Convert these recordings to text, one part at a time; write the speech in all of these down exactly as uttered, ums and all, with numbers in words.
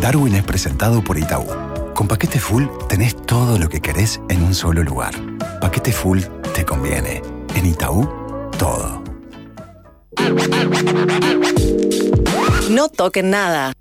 Darwin es presentado por Itaú. Con Paquete Full tenés todo lo que querés en un solo lugar. Paquete Full te conviene. En Itaú, todo. No toquen nada.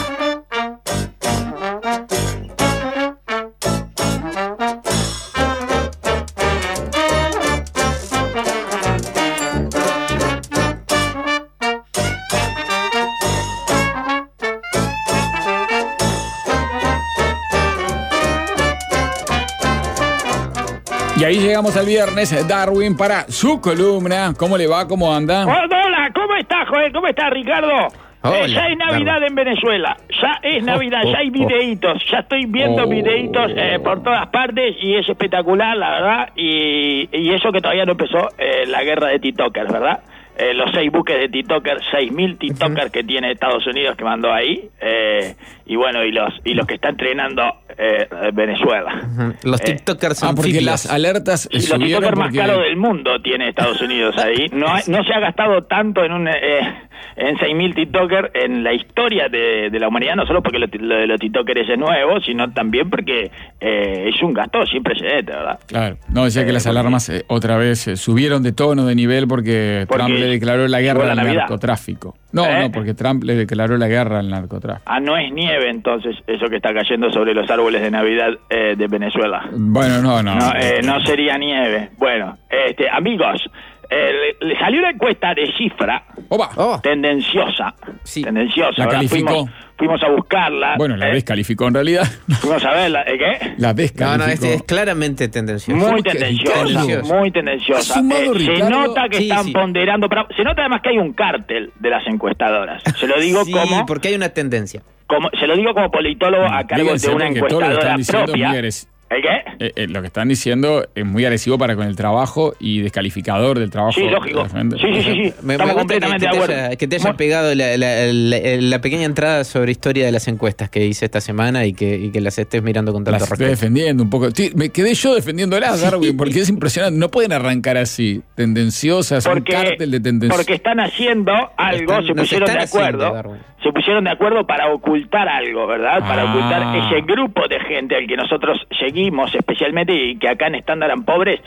Y ahí llegamos al viernes, Darwin, para su columna. ¿Cómo le va? ¿Cómo anda? Hola, ¿cómo estás, Joel? ¿Cómo estás, Ricardo? Hola, eh, ya es Navidad Darwin. en Venezuela. Ya es Navidad, oh, ya hay oh. videitos. Ya estoy viendo Oh. videitos eh, por todas partes y es espectacular, la verdad. Y, y eso que todavía no empezó eh, la guerra de TikTokers, ¿verdad? Eh, los seis buques de TikTokers, seis mil TikTokers uh-huh. que tiene Estados Unidos que mandó ahí. Eh, y bueno, y los y los que está entrenando eh, Venezuela. Uh-huh. Los TikTokers son Ah, porque anfibios. las alertas Y los TikTokers más caros del mundo tiene Estados Unidos ahí. No, hay- no se ha gastado tanto en un eh, en seis mil TikTokers en la historia de, de la humanidad, no solo porque lo, lo de los TikTokers es nuevo, sino también porque eh, es un gasto sin precedentes, ¿verdad? Claro, no, decía que Eh, las porque- alarmas eh, otra vez eh, subieron de tono, de nivel, porque, Porque Trump le declaró la llegó guerra la al Navidad. narcotráfico. No, ¿Eh? no, porque Trump le declaró la guerra al narcotráfico. Ah, no es nieve entonces eso que está cayendo sobre los árboles de Navidad eh, de Venezuela. Bueno, no, no. No, eh, no sería nieve. Bueno, este, amigos, eh, le, le salió una encuesta de cifra Opa. Oh, tendenciosa, Sí. tendenciosa. La ¿verdad? calificó. Fuimos, fuimos a buscarla. Bueno, la eh, descalificó en realidad. Fuimos a verla, ¿eh, ¿qué? La no, descalificó. no, es, es claramente tendencioso. Muy ¿Cómo que tendenciosa, tendenciosa? muy tendenciosa. ¿Ha sumado, Eh, se Ricardo? nota que Sí, están sí. ponderando, pero se nota además que hay un cártel de las encuestadoras. Se lo digo Sí, como, porque hay una tendencia. como, se lo digo como politólogo a cargo Fíjense, de una porque todo lo que encuestadora están diciendo es propia. muy agresivo. ¿El qué? Eh, eh, lo que están diciendo es muy agresivo para con el trabajo y descalificador del trabajo. Sí, lógico. de la gente. Sí, sí, sí, sí. Me, me Estamos gusta que, completamente que de te acuerdo. haya, que te haya Mu- pegado la, la- la- la pequeña entrada sobre historia de las encuestas que hice esta semana y que, y que las estés mirando con tanto Las estoy respeto. defendiendo un poco. Sí, me quedé yo defendiéndolas, Darwin, porque es impresionante. No pueden arrancar así, tendenciosas, Porque, un cártel de tendenciosas. porque están haciendo algo, Están- se nos pusieron de están acuerdo, haciendo, Darwin. se pusieron de acuerdo para ocultar algo, ¿verdad? Para Ah. ocultar ese grupo de gente al que nosotros seguimos especialmente y que acá en Estándar and Pobres,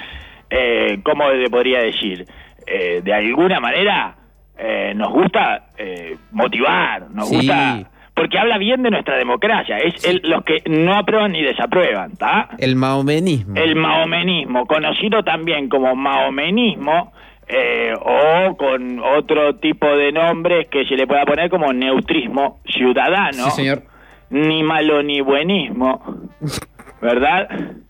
eh, ¿cómo le podría decir? Eh, de alguna manera eh, nos gusta eh, motivar, nos Sí. gusta... Porque habla bien de nuestra democracia, es el, los que no aprueban ni desaprueban, ¿está? El maomenismo. El maomenismo, conocido también como maomenismo, eh, o con otro tipo de nombres que se le pueda poner como neutrismo ciudadano, Sí, señor. ni malo ni buenismo, ¿verdad?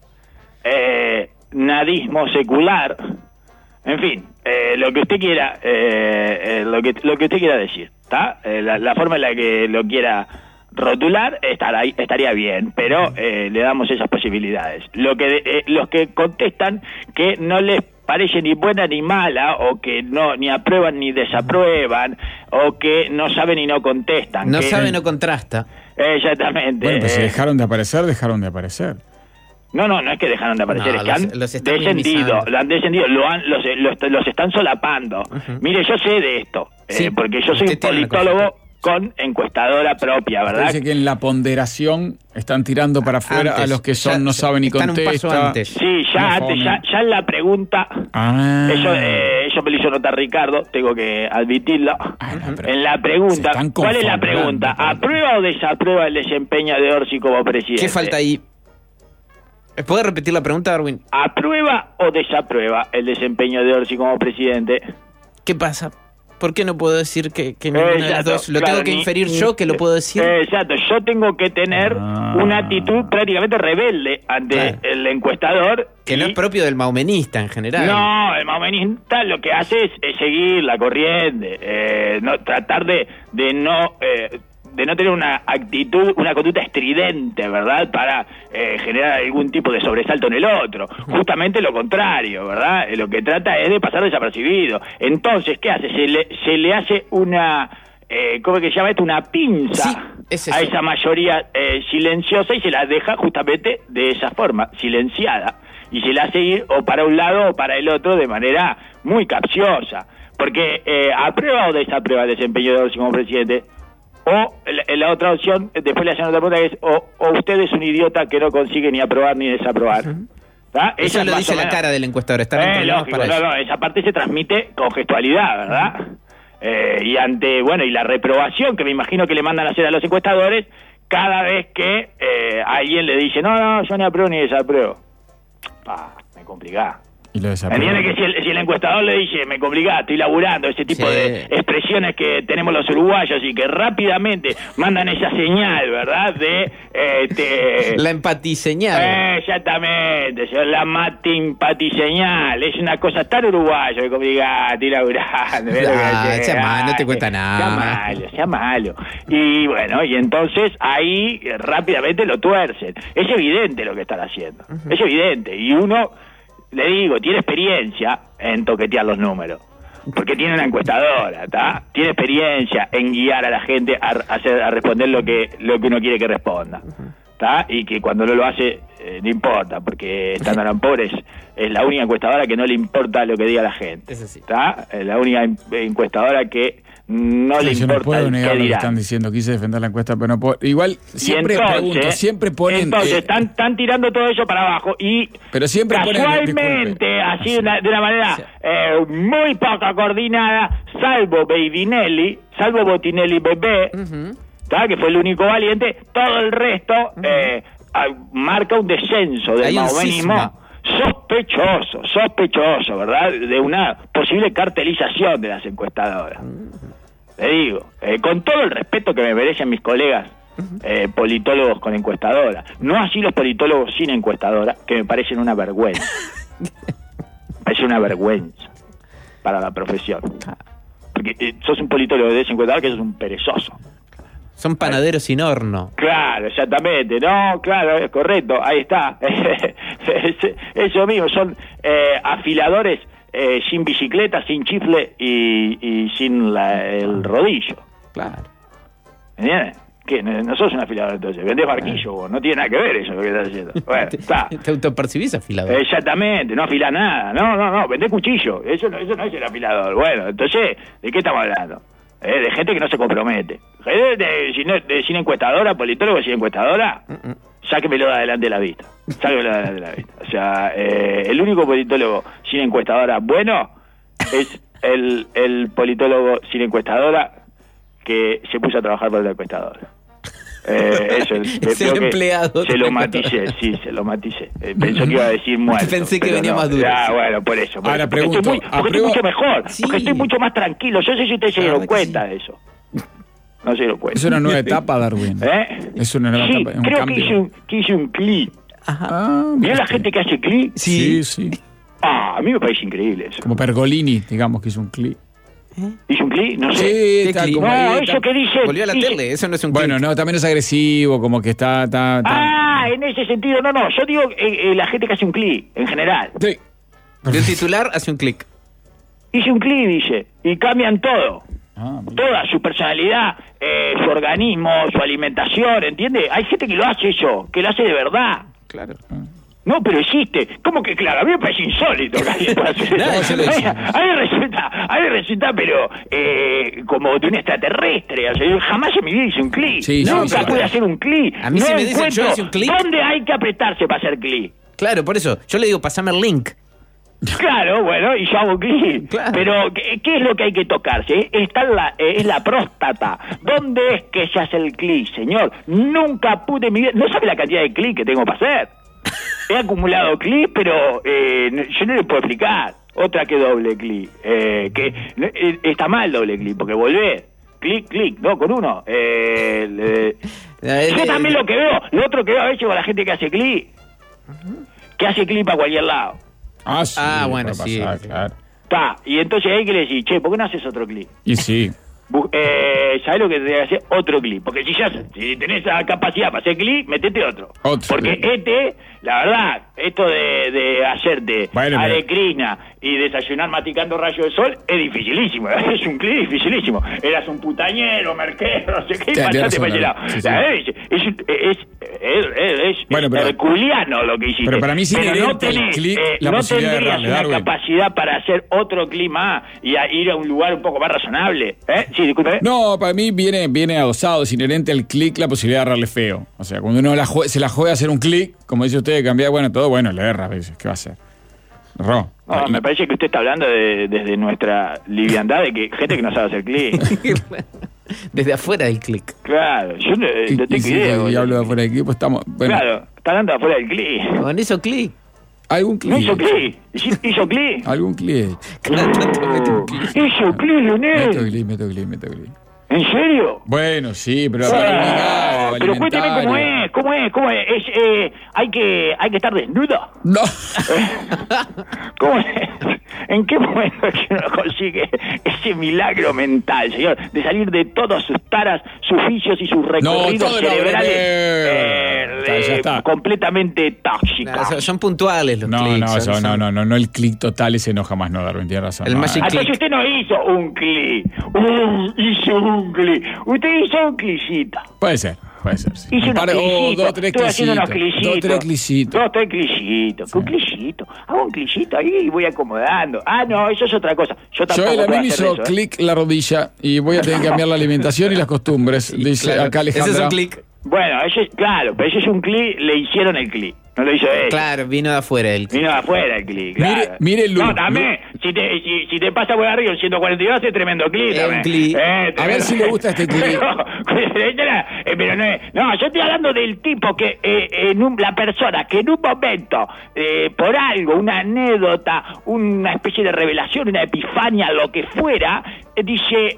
Eh, nadismo secular, en fin, eh, lo que usted quiera, eh, eh, lo que lo que usted quiera decir, ¿está? Eh, la, la forma en la que lo quiera rotular estará, estaría bien, pero eh, le damos esas posibilidades. Lo que eh, los que contestan que no les parece ni buena ni mala, o que no ni aprueban ni desaprueban, o que no saben y no contestan. No que, sabe, no contrasta. Exactamente. Bueno, pues si eh, dejaron de aparecer, dejaron de aparecer. No, no, no es que dejaron de aparecer, No, es que los- han los están descendido, minimizando. lo han descendido, lo han, los, los, los están solapando. Mire, yo sé de esto, Sí, eh, porque yo soy usted un tiene una politólogo con encuestadora propia, ¿verdad? Parece que en la ponderación están tirando para afuera Antes, a los que son ya no saben ni están un paso contestan. antes. Sí, ya No antes, fomen. ya, ya en la pregunta, Ah. eso, eh, eso me lo hizo notar Ricardo, tengo que admitirlo. Ah, no, pero En la se pregunta, están ¿cuál es la conformando, pregunta? pero- ¿Aprueba o desaprueba el desempeño de Orsi como presidente? ¿Qué falta ahí? ¿Puede repetir la pregunta, Darwin? ¿Aprueba o desaprueba el desempeño de Orsi como presidente? ¿Qué pasa? ¿Por qué no puedo decir que, que ninguna de las Exacto, dos? ¿Lo claro, tengo que ni- inferir ni- yo que lo puedo decir? Eh, Exacto, yo tengo que tener Ah. una actitud prácticamente rebelde ante Claro. el encuestador. Que no y- es propio del maumenista en general. No, el maomenista lo que hace es, es seguir la corriente, eh, no tratar de, de no eh, de no tener una actitud, una conducta estridente, ¿verdad? Para eh, generar algún tipo de sobresalto en el otro. Justamente lo contrario, ¿verdad? Eh, lo que trata es de pasar desapercibido. Entonces, ¿qué hace? Se le, se le hace una... Eh, ¿cómo es que se llama esto? Una pinza Sí, es eso. a esa mayoría eh, silenciosa y se la deja justamente de esa forma, silenciada. Y se la hace ir o para un lado o para el otro de manera muy capciosa. Porque eh, aprueba o desaprueba el desempeño de Orsi como presidente. O la, la otra opción, después le hacen otra pregunta, que es o, o usted es un idiota que no consigue ni aprobar ni desaprobar. Uh-huh. Eso lo dice la cara del encuestador. Está eh, lógico, para no, eso. no, esa parte se transmite con gestualidad, ¿verdad? Uh-huh. Eh, y ante, bueno, y la reprobación que me imagino que le mandan a hacer a los encuestadores cada vez que eh, alguien le dice, no, no, yo ni apruebo ni desapruebo. Ah, me complicá. Y lo Entiende que si el, si el encuestador le dice, me complicá, estoy laburando, ese tipo sí. de expresiones que tenemos los uruguayos y que rápidamente mandan esa señal, ¿verdad? De este, la empatiseñal. Eh, exactamente, la mati empatiseñal. Es una cosa tan uruguaya que complicá, estoy laburando. Ah, sea malo, no te cuesta nada. Sea malo, sea malo. Y bueno, y entonces ahí rápidamente lo tuercen. Es evidente lo que están haciendo. Uh-huh. Es evidente. Y uno... Le digo, tiene experiencia en toquetear los números, porque tiene una encuestadora, ¿tá? Tiene experiencia en guiar a la gente a, a, hacer, a responder lo que lo que uno quiere que responda, ¿tá? Y que cuando no lo hace, eh, no importa, porque Standard and Poor's es, es la única encuestadora que no le importa lo que diga la gente, ¿tá? Es la única encuestadora que no sí, le yo importa no puedo negar lo que dirán. están diciendo. Quise defender la encuesta, pero no puedo. Igual siempre entonces, pregunto, siempre ponen. Entonces eh, están, están tirando todo eso para abajo y pero siempre casualmente, ponen, así, así. De, una, de una manera sí. eh, muy poco coordinada, salvo Beidinelli, salvo Botinelli Bebé, uh-huh. que fue el único valiente, todo el resto uh-huh. eh, marca un descenso del maomenismo. Sospechoso, sospechoso, ¿verdad? De una posible cartelización de las encuestadoras. Le digo, eh, con todo el respeto que me merecen mis colegas eh, politólogos con encuestadora, no así los politólogos sin encuestadora, que me parecen una vergüenza. Me parece una vergüenza para la profesión. Porque eh, sos un politólogo de ese encuestador que sos un perezoso. Son panaderos sin horno. Claro, exactamente. No, claro, es correcto. Ahí está. Eso mismo. Son eh, afiladores eh, sin bicicleta, sin chifle y, y sin la, el rodillo. Claro. ¿Entiendes? ¿Qué? No sos un afilador entonces. Vendés barquillo vos. No tiene nada que ver eso lo que estás haciendo. Bueno, está. ¿Te autopercibís afilador? Exactamente. No afilás nada. No, no, no. Vendés cuchillo. Eso no, eso no es el afilador. Bueno, entonces, ¿de qué estamos hablando? Eh, de gente que no se compromete. De, de, de, de, sin encuestadora, politólogo sin encuestadora, uh-uh. sáquemelo de adelante de la vista. Sáquemelo de adelante de la vista. O sea, eh, el único politólogo sin encuestadora bueno es el, el politólogo sin encuestadora que se puso a trabajar por la encuestadora. Eh, eso, es el empleado. Se lo maticé, sí, se lo maticé. Eh, pensó que iba a decir muerto. Pensé que venía no. más duro. Ah, bueno, por eso. Por Ahora eso. pregunto, porque estoy, muy, porque estoy mucho mejor, sí. porque estoy mucho más tranquilo. Yo sé si ustedes se dieron cuenta sí. de eso. No se dieron cuenta. Es una nueva etapa, Darwin. ¿Eh? Es una nueva sí, etapa. Un creo cambio. que hice un, que hice un clic. Ah, ¿Vio la gente que hace clic? Sí, sí. Ah, a mí me parece increíble eso. Como Pergolini, digamos que hizo un clic. ¿Eh? ¿Hizo un clic? No sé. Sí, está clic? como no, ahí, eso está... que dice... Volvió a la dice... tele, eso no es un clic. Bueno, no, también es agresivo, como que está... está, está... Ah, en ese sentido, no, no. Yo digo eh, eh, la gente que hace un clic, en general. Sí. De un titular hace un clic. Hice un clic, dice, y cambian todo. Ah, toda su personalidad, eh, su organismo, su alimentación, ¿entiende? Hay gente que lo hace eso, que lo hace de verdad. Claro. No, pero existe. ¿Cómo que claro? A mí me parece insólito que alguien pueda hacer no, eso. lo A mí, a mí resulta, a mí resulta, pero eh, como de un extraterrestre. O sea, yo jamás en mi vida hice un clic. Sí, Nunca sí, pude sí. hacer un clic. A mí no si me dicen yo hice un clic. ¿Dónde hay que apretarse para hacer clic? Claro, por eso. Yo le digo, pasame el link. Claro, bueno, y yo hago clic. Claro. Pero, ¿qué, ¿qué es lo que hay que tocarse? Está en la, eh, es la próstata. ¿Dónde es que se hace el clic, señor? Nunca pude en mi vida... No sabe la cantidad de clic que tengo para hacer. He acumulado clic, pero eh, yo no le puedo explicar. Otra que doble clic. Eh, que eh, está mal doble clic, porque volver. Clic, clic, no, con uno. Eh, eh, yo también lo que veo, lo otro que veo a veces con la gente que hace clic, que hace clic para cualquier lado. Ah, sí, ah bueno, sí. Pasar, claro. Ta, y entonces ahí que le decís, che, ¿por qué no haces otro clic? Y sí. Eh, ¿Sabes lo que tendría que hacer? Otro clic. Porque si ya si tenés esa capacidad para hacer clic, metete otro. otro. Porque este, la verdad, esto de, de hacerte bueno, alecrina y desayunar maticando rayos de sol es dificilísimo. Es un clic dificilísimo. Eras un putañero, merquero, no sé qué, y pasate para ese lado. Es, es, es, es, es, Bueno, es pero- herculiano lo que hiciste. pero para mí es Pero inherente no tenés, al clic eh, la no posibilidad de tendrías errarle, una Darwin. capacidad para hacer otro clic más y a ir a un lugar un poco más razonable. ¿Eh? Sí, disculpe. No, para mí viene, viene adosado, es inherente al clic la posibilidad de errarle feo. O sea, cuando uno la jue- se la juega a hacer un clic, como dice usted, cambiar, bueno, todo, bueno, le erra a veces. ¿Qué va a hacer? Erró. No, Y- me parece que usted está hablando de, desde nuestra liviandad de que gente que no sabe hacer clic. Desde afuera del clic. Claro, yo no, y- no y tengo si idea. y boludo. hablo de afuera de equipo, estamos. Bueno, Claro, está hablando de afuera del clic. Con eso clic. algún clic. ¿No hizo clic? ¿Hizo hizo clic? Algún clic. Cada tanto mete un clic. ¿Hizo clic, Meto Leonel? clic, meto clic, meto clic. ¿En serio? Bueno, sí, pero para Ah, obligar, pero cuénteme cómo alimentario. es, cómo es, cómo es. Es, eh, hay que hay que estar desnudo. No. ¿Cómo es? ¿En qué momento es que uno consigue ese milagro mental, señor? De salir de todas sus taras, sus vicios y sus recorridos todo era cerebrales breve. eh, Ya, ya de- está. completamente Nah, tóxicos. son, son puntuales los No, clics. no, son- eso, no, son- no, no, no, el clic total ese no jamás no, Darwin, tiene razón. El no, Magic ah, Entonces clic. usted no hizo un clic. Uh, hizo un clic. Usted hizo un clicito. Puede ser, puede ser, sí. Hice Un unos par- oh, clicitos, dos, tres estoy haciendo unos clicitos. clicitos. Dos, tres clicitos. Dos, tres clicitos. Un clicito. Hago un clicito ahí y voy acomodando. Ah, no, eso es otra cosa. Yo tampoco Joel, a mí puedo me hacer hizo eso, ¿eh? clic la rodilla y voy a tener que cambiar la alimentación y las costumbres, dice Claro, acá Alejandra. ese es un clic. Bueno, eso es, claro, pero ese es un clic, le hicieron el clic. No lo hizo él. Claro, vino de afuera el clic. Vino de afuera el clic, claro. Mire- mire, Lu, No, también, si te, si, si te pasa por arriba un ciento cuarenta y dos, es tremendo clic. Es un también. clic. Eh, A ver tremendo. si le gusta este clic. Pero, eh, pero no es... No, yo estoy hablando del tipo que, eh, en un, la persona que en un momento, eh, por algo, una anécdota, una especie de revelación, una epifania, lo que fuera, eh, dice,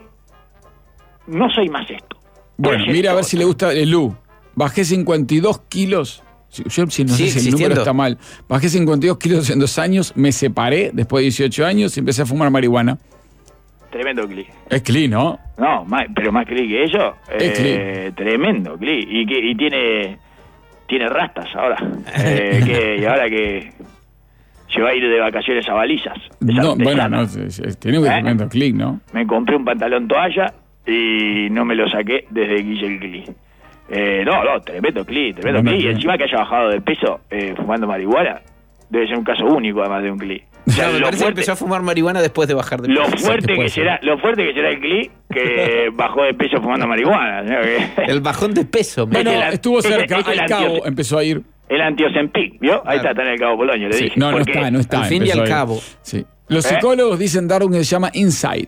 no soy más esto. Bueno, Voy ser mira a ver esto si le gusta el Lu. Bajé cincuenta y dos kilos. Si- Yo si no Sigue sé si el número existiendo. está mal. Bajé cincuenta y dos kilos en dos años, me separé después de dieciocho años y empecé a fumar marihuana. Tremendo clic. Es clean, ¿no? No, más, pero más clic que eso. Es eh, tremendo clic. Y, que, y tiene tiene rastas ahora. Eh, que, y ahora que se va a ir de vacaciones a Balizas. de No, Santa bueno, Ana. no, se- se- tiene un ¿Eh? tremendo clic, ¿no? Me compré un pantalón toalla y no me lo saqué desde que hice el clic. Eh, no, no, tremendo clic, tremendo Tremendo clic. Y clic. encima que haya bajado de peso eh, fumando marihuana, debe ser un caso único además de un clic. O sea, No, me lo parece que fuerte- empezó a fumar marihuana después de bajar de Lo peso. fuerte puede que ser. será, lo fuerte que será el clic que bajó de peso fumando marihuana. ¿no? Que- El bajón de peso. Bueno, el- estuvo ese- cerca, ese el al cabo antio- empezó a ir. El antiosempic, ¿vio? Ahí está, está en el Cabo Polonio, le Sí, dije. no, no Porque- está, no está. al fin y empezó al a ir. cabo. Sí. Los ¿Eh? psicólogos dicen Darwin que se llama insight.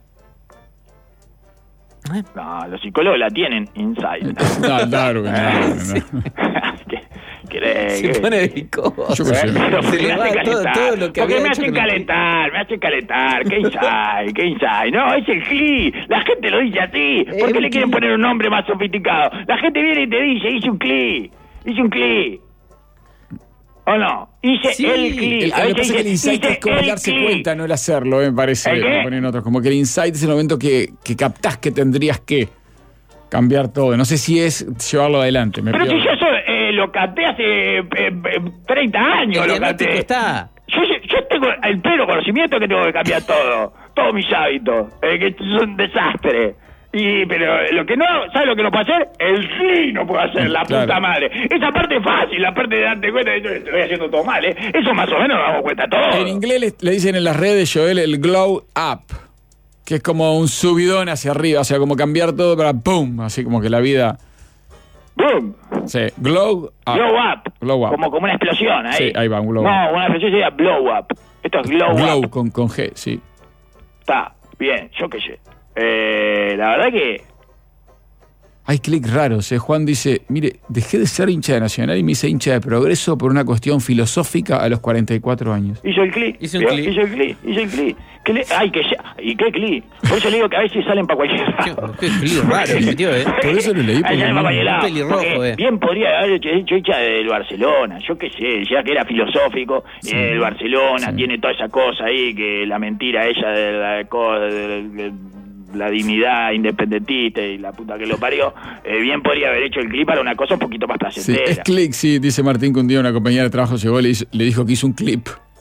No, los psicólogos la tienen inside. No, Darwin, no, no, no. ¿Qué, qué- Se qué- pone viscoso. Yo qué sé. Pero Se porque le me va hace todo, calentar. todo lo que porque había me hecho hacen con el clic. calentar, me hacen calentar. ¿Qué inside? ¿Qué inside? No, es el clic. La gente lo dice así. ¿Por Es qué un le quieren clic. poner un nombre más sofisticado? La gente viene y te dice, hice un clic. Hice un clic. ¿O no? Hice Sí, el clic. El, A lo que veces pasa es que el dice, insight hice es como el el darse clic. cuenta, no el hacerlo, eh, me parece. ¿El qué? Me ponen otros. Como que el insight es el momento que, que captás que tendrías que cambiar todo. No sé si es llevarlo adelante. Me Pero si pierdo. yo eso, eh, lo canté hace eh, eh, treinta años. El Lo diagnóstico canté. está. Yo, yo tengo el pleno conocimiento que tengo que cambiar todo. Todos mis hábitos. Eh, que son un desastre. Y, pero lo que no, ¿sabes lo que no puede hacer? El sí no puede hacer, la Claro. puta madre. Esa parte es fácil, la parte de darte cuenta de que estoy haciendo todo mal, ¿eh? Eso más o menos nos damos cuenta todo. En inglés le, le dicen en las redes, Joel, el glow up. Que es como un subidón hacia arriba. O sea, como cambiar todo para ¡pum! Así como que la vida. ¡Boom! Sí, glow up. Blow up. Glow up. Como, como una explosión ahí. Sí, ahí va, un glow No, up. una explosión sería blow up. Esto es glow, Glow up. con, con G, sí. Está, bien, yo qué sé. Eh, la verdad que... Hay clics raros, ¿eh? Juan dice, mire, dejé de ser hincha de Nacional y me hice hincha de Progreso por una cuestión filosófica a los cuarenta y cuatro años. Hizo el clic. Hizo un ¿vio? clic. Hizo el clic. Hizo el clic. ¿Qué le- Ay, que ya- ¿Y qué clic? Por eso le digo que a veces salen para cualquier lado. Qué- qué clic raro le metió, ¿eh? Por eso lo leí, Ahí porque salen no- para cualquier un lado. pelirrojo, Porque eh. bien podría haber hecho, hecho hincha del Barcelona. Yo qué sé, ya que era filosófico. Sí. eh, el Barcelona Sí. tiene toda esa cosa ahí, que la mentira ella de la, co- de- de- la dignidad independentista y la puta que lo parió. eh, bien podría haber hecho el clip para una cosa un poquito más Sí, placentera. es clic, sí, dice Martín que un día una compañera de trabajo llegó y le, hizo- le dijo que hizo un clip.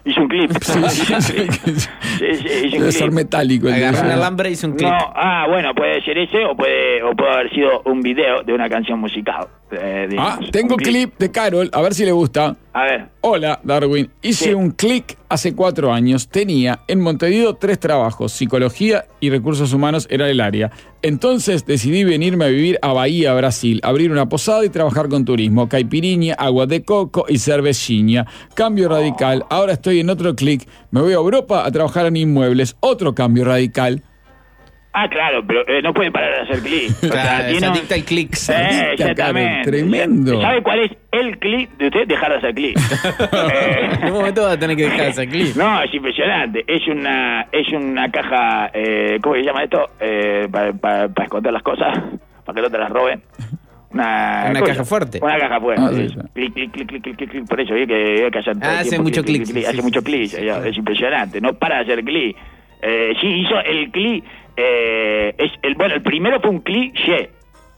Hizo un clip. Sí, sí, sí. Sí, sí, hizo un Debe ser clip. metálico. El Agarró un teléfono. alambre y hizo un clip. No, ah, bueno, puede ser ese o puede, o puede haber sido un video de una canción musical. eh, digamos. Ah, tengo Un clip de Carol, a ver si le gusta. A ver. Hola, Darwin. Hice Sí. un clic hace cuatro años. Tenía en Montevideo tres trabajos. Psicología y recursos humanos era el área. Entonces decidí venirme a vivir a Bahía, Brasil, abrir una posada y trabajar con turismo. Caipirinha, agua de coco y cervechinha. Cambio radical. Ahora estoy en otro clic. Me voy a Europa a trabajar en inmuebles. Otro cambio radical. Ah, claro, pero eh, no pueden parar de hacer clic. O sea, Claro, se tiene un- adicta al clic. Eh, adicta, exactamente. Carol, tremendo. ¿Sabe cuál es el clic de usted? Dejar de hacer clic. Eh, En un momento va a tener que dejar ese clip. No, es impresionante. Es una es una caja, eh, ¿cómo se llama esto? Eh, para, para, para esconder las cosas, para que no te las roben. Una, Una ¿cómo caja se llama? fuerte. Una caja fuerte. Ah, sí, sí. sí. Clic, clic, clic, clic, clic, clic, clic. Por eso, vi que hay que hacer todo el Hace tiempo mucho clic, clic, clic, sí, hace sí, mucho sí, clic. sí, ya, sí. Es impresionante. No para de hacer clic. Eh, sí, hizo el clic. Eh, es el, bueno, el primero fue un cliché.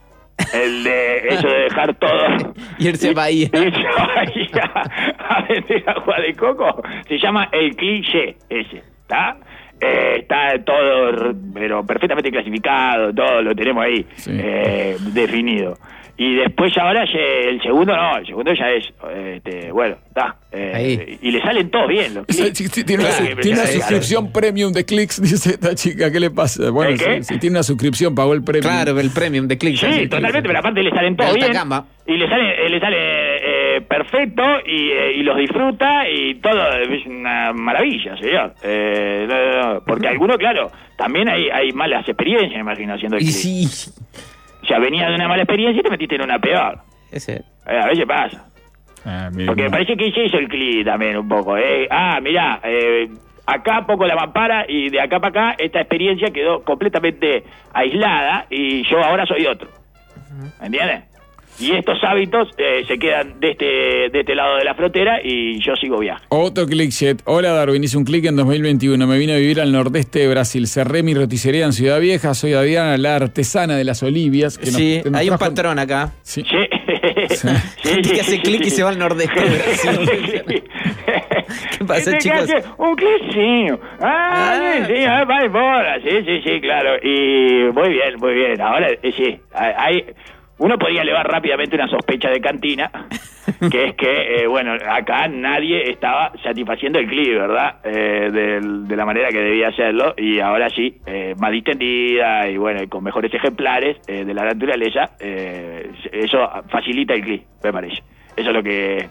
El de eso de dejar todo. Irse a Bahía. Irse a Bahía a vender agua de coco. Se llama el cliché ese, ¿está? Eh, está todo, pero perfectamente clasificado, todo lo tenemos ahí Sí. eh, definido. Y después ahora ya el segundo no, el segundo ya es, este, bueno, está. Eh, Ahí. y le salen todos bien los Esa clics. chica tiene una, Claro, tiene una claro. suscripción premium de clics, dice esta chica. ¿Qué le pasa? Bueno, ¿El qué? si, si tiene una suscripción, pagó el premium. Claro, el premium de clic. Sí, totalmente, pero aparte le salen De todo alta bien. gama. Y le sale, eh, le sale eh, perfecto y, eh, y los disfruta y todo es una maravilla, señor. Eh, no, no, no, porque algunos, claro, también hay, hay malas experiencias, me imagino, haciendo el Y clip. sí. O sea, venía de una mala experiencia y te metiste en una peor. Ese. Eh, a veces pasa. Ah, mire, Porque me no. parece que ella hizo el clip también un poco. Eh. Ah, mirá, eh, acá poco la mampara y de acá para acá esta experiencia quedó completamente aislada y yo ahora soy otro. ¿Me entiendes? Y estos hábitos eh, se quedan de este, de este lado de la frontera y yo sigo viaje. Otro clickjet. Hola Darwin, hice un clic en dos mil veintiuno. Me vine a vivir al nordeste de Brasil. Cerré mi roticería en Ciudad Vieja. Soy Adriana, la artesana de las Olivias. que nos- Sí, que nos hay un trajo- patrón acá. Sí. Sí. Sí, Gente sí, que hace sí, clic y sí. se va al nordeste de Brasil. ¿Qué pasa, Este que chicos? hace Un cliccino. Ah, Ah. sí, sí, ah, vale, bola. Sí, sí, sí, claro. Y muy bien, muy bien. Ahora, eh, sí, hay... Uno podría elevar rápidamente una sospecha de cantina, que es que, eh, bueno, acá nadie estaba satisfaciendo el clip, ¿verdad? Eh, del- de la manera que debía hacerlo, y ahora sí, eh, más distendida y, bueno, y con mejores ejemplares eh, de la naturaleza, eh, eso facilita el clip, me parece. Eso es lo que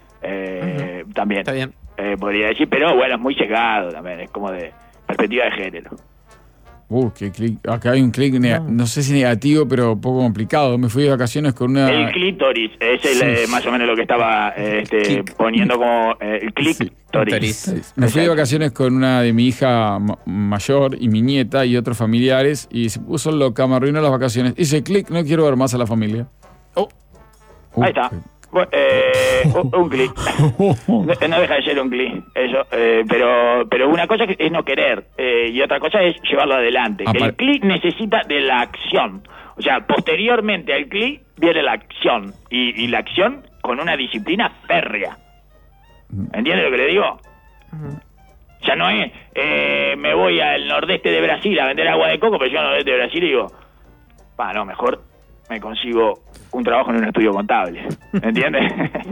eh, también Está bien. eh, podría decir, pero bueno, es muy llegado también, es como de perspectiva de género. Uh, qué clic. Acá hay un clic, nega- no sé si negativo, pero poco complicado. Me fui de vacaciones con una... El clítoris es el, Sí. eh, más o menos lo que estaba eh, este, Clic. poniendo como eh, el clítoris. Clítoris. Me fui de Exacto. vacaciones con una de mi hija ma- mayor y mi nieta y otros familiares y se puso loca, me arruinó las vacaciones. Hice clic, no quiero ver más a la familia. Oh, Uh, ahí está. Bueno, eh, un, un clic. No, no deja de ser un clic, eso. eh, pero pero una cosa es no querer eh, y otra cosa es llevarlo adelante. Apar- El clic necesita de la acción. O sea, posteriormente al clic viene la acción. Y, y la acción con una disciplina férrea. ¿Entiendes lo que le digo? Ya no es, eh, me voy al nordeste de Brasil a vender agua de coco, pero yo al nordeste de Brasil digo, va, no, mejor me consigo un trabajo en un estudio contable. ¿Entiendes?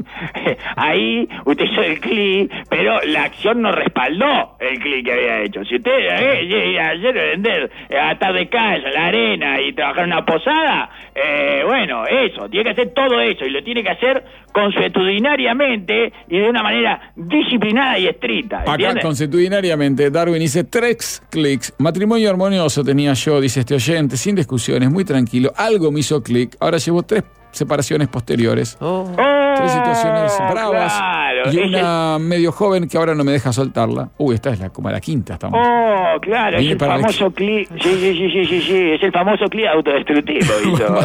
Ahí usted hizo el clic, pero la acción no respaldó el clic que había hecho. Si usted eh, ayer vender, eh, a estar de casa en la arena y trabajar en una posada, eh, bueno, eso, tiene que hacer todo eso y lo tiene que hacer consuetudinariamente y de una manera disciplinada y estricta. Acá ¿Entiendes? consuetudinariamente, Darwin hice tres clics. Matrimonio armonioso tenía yo, dice este oyente, sin discusiones, muy tranquilo. Algo me hizo clic. Ahora llevo tres separaciones posteriores. Oh. Tres situaciones bravas claro, y es una medio joven que ahora no me deja soltarla. Uy, esta es la, como la quinta estamos. Oh, claro, Viene es el para la famoso clic. Sí, sí, sí, sí, sí, sí, es el famoso clic autodestructivo. hizo.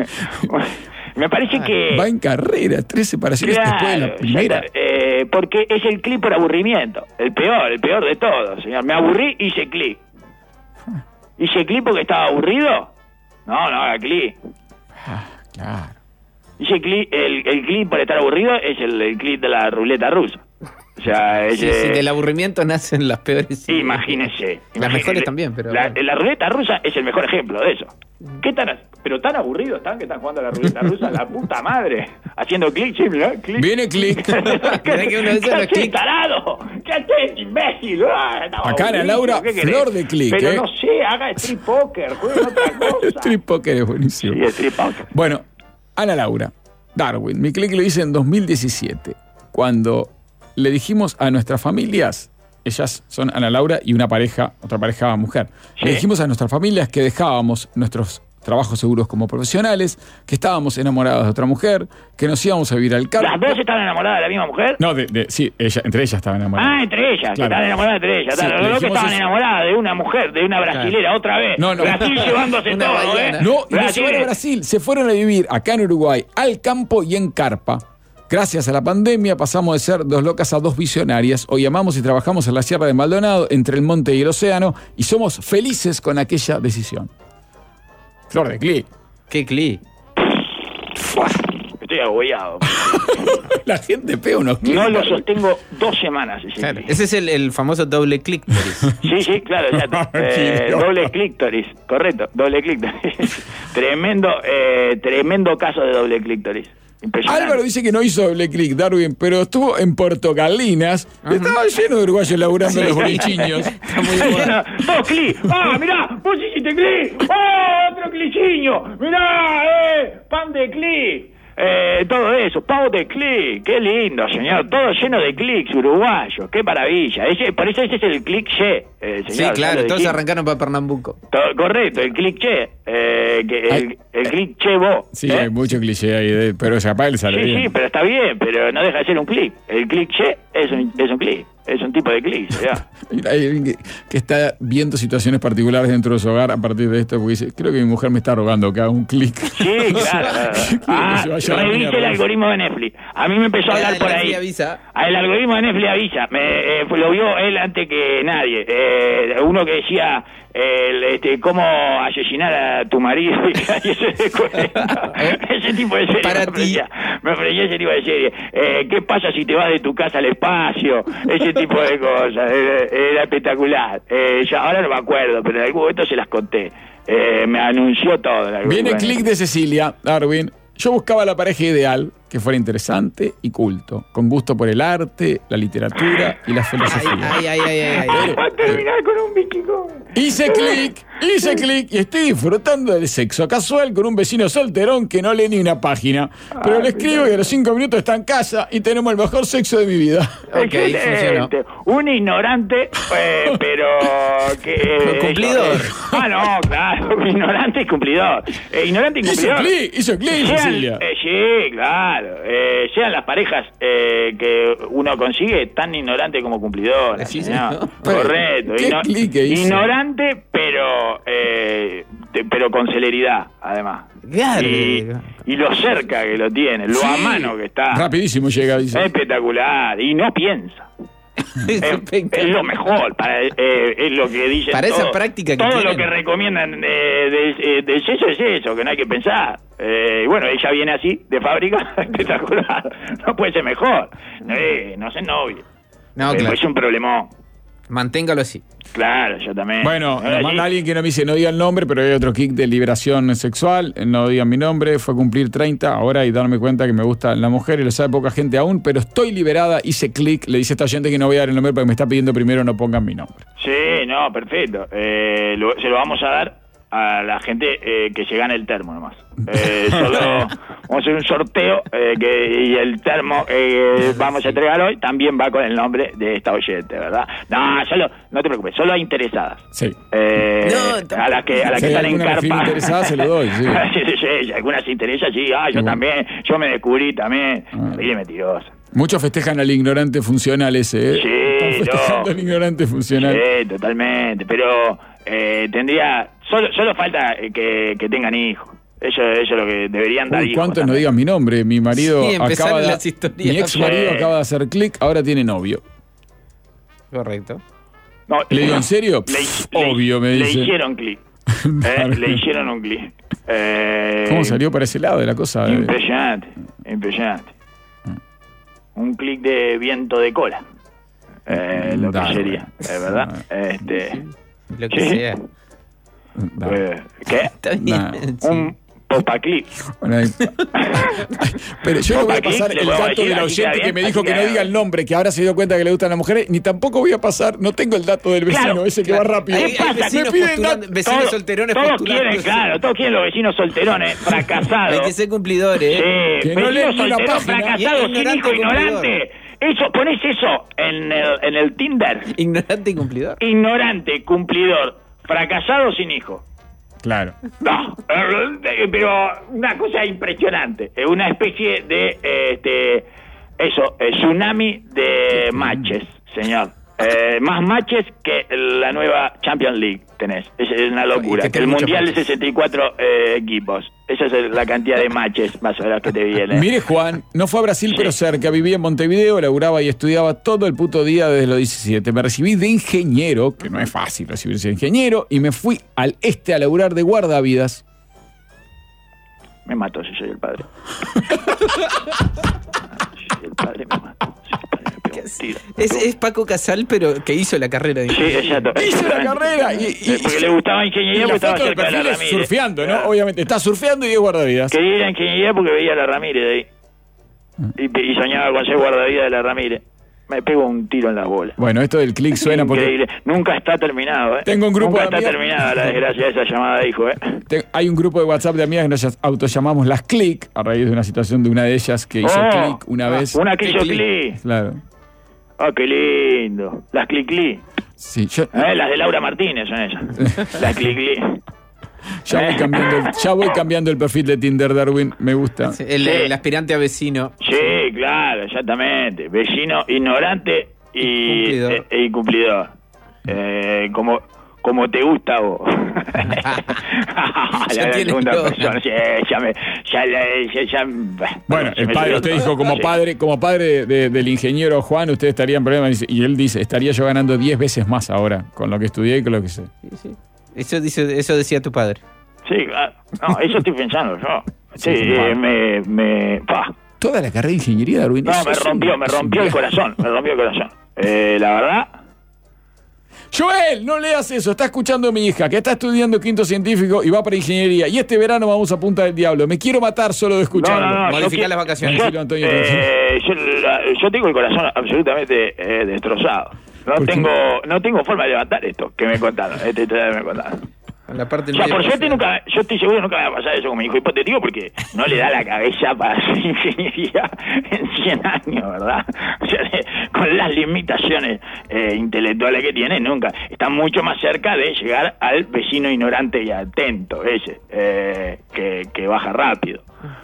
Me parece que. Va en carrera, tres separaciones después de la Claro, primera. exacto, eh, porque es el clic por aburrimiento. El peor, el peor de todos, señor. Me aburrí, hice clic. ¿Hice clic porque estaba aburrido? No, no haga clic. Ah, claro. Hice clic, el, el clic por estar aburrido es el, el clic de la ruleta rusa. sea, Sí, ella- sí, del aburrimiento nacen las peores. Imagínese. Las imagínese. mejores también, pero. La, la ruleta rusa es el mejor ejemplo de eso. ¿Qué tan, pero tan aburridos están que están jugando a la ruleta rusa? La puta madre. Haciendo clic, sí, mirá, clic. Viene clic. Mirá que uno de esos ¿Qué los haces, clic. tarado? ¿Qué haces, imbécil? Ah, estaba Acá Ana aburrido, Laura, ¿qué querés? flor de clic, Pero ¿eh? no sé, haga street poker, juegue otra cosa. Street Poker es buenísimo. Sí, street poker. Bueno, Ana Laura, Darwin, mi clic lo hice en dos mil diecisiete, cuando le dijimos a nuestras familias, ellas son Ana Laura y una pareja, otra pareja mujer, Sí. le dijimos a nuestras familias que dejábamos nuestros trabajos seguros como profesionales, que estábamos enamorados de otra mujer, que nos íbamos a vivir al campo. ¿Las dos estaban enamoradas de la misma mujer? No, de, de- sí, ella, entre ellas estaban enamoradas. Ah, entre ellas, que Claro. estaban enamoradas entre ellas. Sí, Claro, le los dos que dijimos estaban eso. enamoradas de una mujer, de una brasilera, otra vez. No, no. Brasil llevándose Una todo, baiana. ¿eh? No, y no se Brasil- fueron a Brasil, se fueron a vivir acá en Uruguay, al campo y en carpa. Gracias a la pandemia pasamos de ser dos locas a dos visionarias. Hoy amamos y trabajamos en la Sierra de Maldonado, entre el monte y el océano, y somos felices con aquella decisión. Flor de clic. Qué clic. Estoy agobiado. La gente pega unos clics. No lo sostengo dos semanas. Ese Claro, clic. ese es el, el famoso doble clic. Sí, sí, claro, ya te- Qué eh, idiota. doble clíctoris, correcto, doble clíctoris. tremendo, eh, tremendo caso de doble clítoris. Impresionante. Álvaro dice que no hizo doble clic, Darwin, pero estuvo en Puerto Carlinas. Estaba lleno de uruguayos laburando en los bolichiños. Está muy de moda. ¡Dos clics! ¡Ah, mirá! ¡Vos hiciste clic! ¡Oh, otro clichiño! ¡Mirá, eh! ¡Pan de clic! Eh, todo eso, pavo de clic, qué lindo, señor, todo lleno de clics uruguayos, qué maravilla. Ese, por eso ese es el clic che, eh, señor. Sí, ¿sabe lo claro, de todos clic? arrancaron para Pernambuco. To- correcto, el clic che, eh, que Ay, el, el clic che vos. Sí, ¿eh? hay mucho cliché ahí, de- pero capaz le sale Sí, bien. sí, pero está bien, pero no deja de ser un clic. El clic che es un, es un clic, es un tipo de clic, ¿ya? Mira, hay alguien que, que está viendo situaciones particulares dentro de su hogar a partir de esto, porque dice, creo que mi mujer me está rogando que haga un clic. Sí, claro. claro. Que Ah, se vaya a la revise el mierda. algoritmo de Netflix. A mí me empezó a Ah, hablar el por Netflix ahí. avisa. Ah, el algoritmo de Netflix avisa. Me, eh, lo vio él antes que nadie. Eh, uno que decía el, este, cómo asesinar a tu marido y que nadie se dé cuenta. Ese tipo de serie Para me ti. ofrecía. Me ofrecía ese tipo de serie. Eh, ¿Qué pasa si te vas de tu casa al espacio? Ese tipo de cosas. Era, era espectacular. Eh, ya, ahora no me acuerdo, pero en algún momento se las conté. Eh, me anunció todo. el algoritmo Viene de clic de Cecilia, Darwin. Yo buscaba la pareja ideal que fuera interesante y culto, con gusto por el arte, la literatura y la Ay, filosofía. ay, ay, ay, ay, ay. Va a terminar con un Vicky Gómez. Hice clic, hice clic y estoy disfrutando del sexo casual con un vecino solterón que no lee ni una página. Pero le escribo y a los cinco minutos está en casa y tenemos el mejor sexo de mi vida. Ok, funcionó. Excelente. Un ignorante, eh, pero que... eh, Cumplidor. eso, eh. Ah, no, claro. Un ignorante y cumplidor. Eh, ignorante y Hizo cumplidor. clic, hizo clic, Sean- Cecilia. eh, sí, claro. Eh, sean las parejas eh, que uno consigue tan ignorante como cumplidor. Sí, señor. señor. Correcto. ¿Qué Igno- clic que hizo? Ignorante, pero eh, te- pero con celeridad, además. Claro. Y, y lo cerca que lo tiene, lo Sí. a mano que está. Rapidísimo llega, dice. Espectacular. Y no piensa. Es Es, espectacular. es lo mejor, para, eh, es lo que dicen. Para esa todo- práctica que Todo tienen. lo que recomiendan eh, del eh, del sexo es eso, que no hay que pensar. Eh, y bueno, ella viene así, de fábrica, espectacular. No puede ser mejor. Eh, no sé novio. No, Eh, claro. Es un problemón. Manténgalo así. Claro, yo también. Bueno, Ahora nos manda sí. alguien que no me dice no diga el nombre, pero hay otro kick de liberación sexual. No digan mi nombre, fue cumplir treinta ahora y darme cuenta que me gusta la mujer y lo sabe poca gente aún, pero estoy liberada, hice clic, le dice a esta gente que no voy a dar el nombre porque me está pidiendo primero no pongan mi nombre. Sí, no, perfecto. Eh, lo- se lo vamos a dar a la gente eh, que se gane el termo nomás. Eh, solo vamos a hacer un sorteo eh, que, y el termo eh, vamos a entregar hoy también va con el nombre de esta oyente, ¿verdad? No, solo, no te preocupes, solo a interesadas. Sí. Eh, No, a las que, a las si que hay están en alguna que carpa. esté interesada, se lo doy, sí. sí, sí, sí, si alguna se interesa, sí, ah, yo Bueno. también, yo me descubrí también. Ah. Dile mentirosa. Muchos festejan al ignorante funcional ese, ¿eh? Sí, Están festejando no. al ignorante funcional. Sí, totalmente, pero eh, tendría, solo, solo falta eh, que, que tengan hijos. Eso, eso es lo que deberían dar Uy, hijos. ¿cuántos no también. digan mi nombre? Mi marido Sí, empezaron acaba de... las historias. Mi ex marido Sí. acaba de hacer clic, ahora tiene novio. Correcto. No, Le digo, ¿en serio? Le, Pff, le- obvio, me le dice. hicieron clic. Eh, le hicieron un clic. Eh, ¿Cómo salió para ese lado de la cosa? Impresionante, impresionante. Un clic de viento de cola. eh, lo Dale, que sería, bueno. ¿es verdad? Este, Lo que sí. sea. eh, ¿Qué? Está bien. Nah. sí. Un popaclip. Bueno, ahí- pero yo no voy a Aquí pasar le el podemos dato decir, del así queda oyente que bien, me dijo así que no queda diga el bien. nombre, que ahora se dio cuenta que le gustan las mujeres, ni tampoco voy a pasar, no tengo el dato del vecino, Claro, ese que claro. va rápido. Hay- hay Me vecinos piden postulando- dato- vecinos Todos- solterones todos postulando. quieren, claro, todos quieren los vecinos solterones, fracasados. Hay que ser cumplidores, ¿eh? Sí, Que no vecino leen ni una soltero, página. fracasado, Y ignorante cínico, cumplidor. ignorante. Eso, pones eso en el, en el Tinder. Ignorante y cumplidor. Ignorante, cumplidor, fracasado sin hijo. Claro. No, eh, pero una cosa impresionante. Es una especie de, eh, este, eso, eh, tsunami de matches, señor. Eh, más matches que la nueva Champions League tenés. Es, es una locura. Que Que el tenés mundial de muchos sesenta y cuatro eh, equipos. Esa es la cantidad de matches más o menos que te viene. Mire, Juan, no fue a Brasil, Sí. pero cerca. Vivía en Montevideo, laburaba y estudiaba todo el puto día desde los diecisiete. Me recibí de ingeniero, que no es fácil recibirse de ingeniero, y me fui al este a laburar de guardavidas. Me mató si soy el padre. Si soy el padre, me mató. Si soy el padre, me pegó un tiro. Es, es Paco Casal, pero que hizo la carrera de Sí, exacto. Hizo la exactamente. carrera y, y- Eh, porque le gustaba y ingeniería la porque estaba foto del cerca de la perfil es Ramírez. surfeando, ¿no? Ah. Obviamente, está surfeando y es guardavidas. Quería ir a ingeniería porque veía a la Ramírez de ahí. Y, y soñaba con ser guardavidas de la Ramírez. Me pego un tiro en la bola. Bueno, esto del clic suena porque Increíble. Nunca está terminado, ¿eh? Tengo un grupo Nunca de está amigos- terminada la desgracia de esa llamada de hijo, ¿eh? te- hay un grupo de WhatsApp de amigas que nos autollamamos las clic a raíz de una situación de una de ellas que hizo Oh, clic una vez. una que ¿Qué hizo clic. Claro. Ah, qué lindo. Las Clicli. Sí, yo ¿Eh? Las de Laura Martínez son esas. Las Clicli. ya voy cambiando el, ya voy cambiando el perfil de Tinder, Darwin, me gusta. Sí, el, Sí. el aspirante a vecino. Sí, claro, exactamente. Vecino ignorante y, Y cumplidor. eh, y cumplidor. Eh, como, como te gusta a vos. Ya la tiene segunda todo. persona. Sí, ya me, ya, la- ya, ya- Bueno, se el me padre, subió usted todo. dijo, como Sí. padre, como padre de- del ingeniero Juan, usted estaría en problemas. Y él dice, estaría yo ganando diez veces más ahora con lo que estudié y con lo que sé. Eso, dice, eso decía tu padre. Sí, claro. No, eso estoy pensando yo. Sí, Sí, sí, eh, padre. me... me pa. Toda la carrera de ingeniería, Darwin. No, eso me es un- rompió, me es un rompió el viaje. corazón. Me rompió el corazón. Eh, la verdad... Joel, no leas eso. Está escuchando a mi hija, que está estudiando quinto científico y va para ingeniería. Y este verano vamos a Punta del Diablo. Me quiero matar solo de escucharlo. No, no, no, Modificar yo qui- las vacaciones. Yo, Tranquilo, Antonio, eh, yo, la- yo tengo el corazón absolutamente eh, destrozado. No ¿Por qué? tengo, no tengo forma de levantar esto que me contaron, esta historia que me contaron. La parte O sea, por suerte medio- nunca, yo estoy seguro que nunca me va a pasar eso como hijo hipotético porque no le da la cabeza para hacer ingeniería en cien años, ¿verdad? O sea, de- con las limitaciones eh, intelectuales que tiene, nunca. Está mucho más cerca de llegar al vecino ignorante y atento, ese, eh, que, que baja rápido.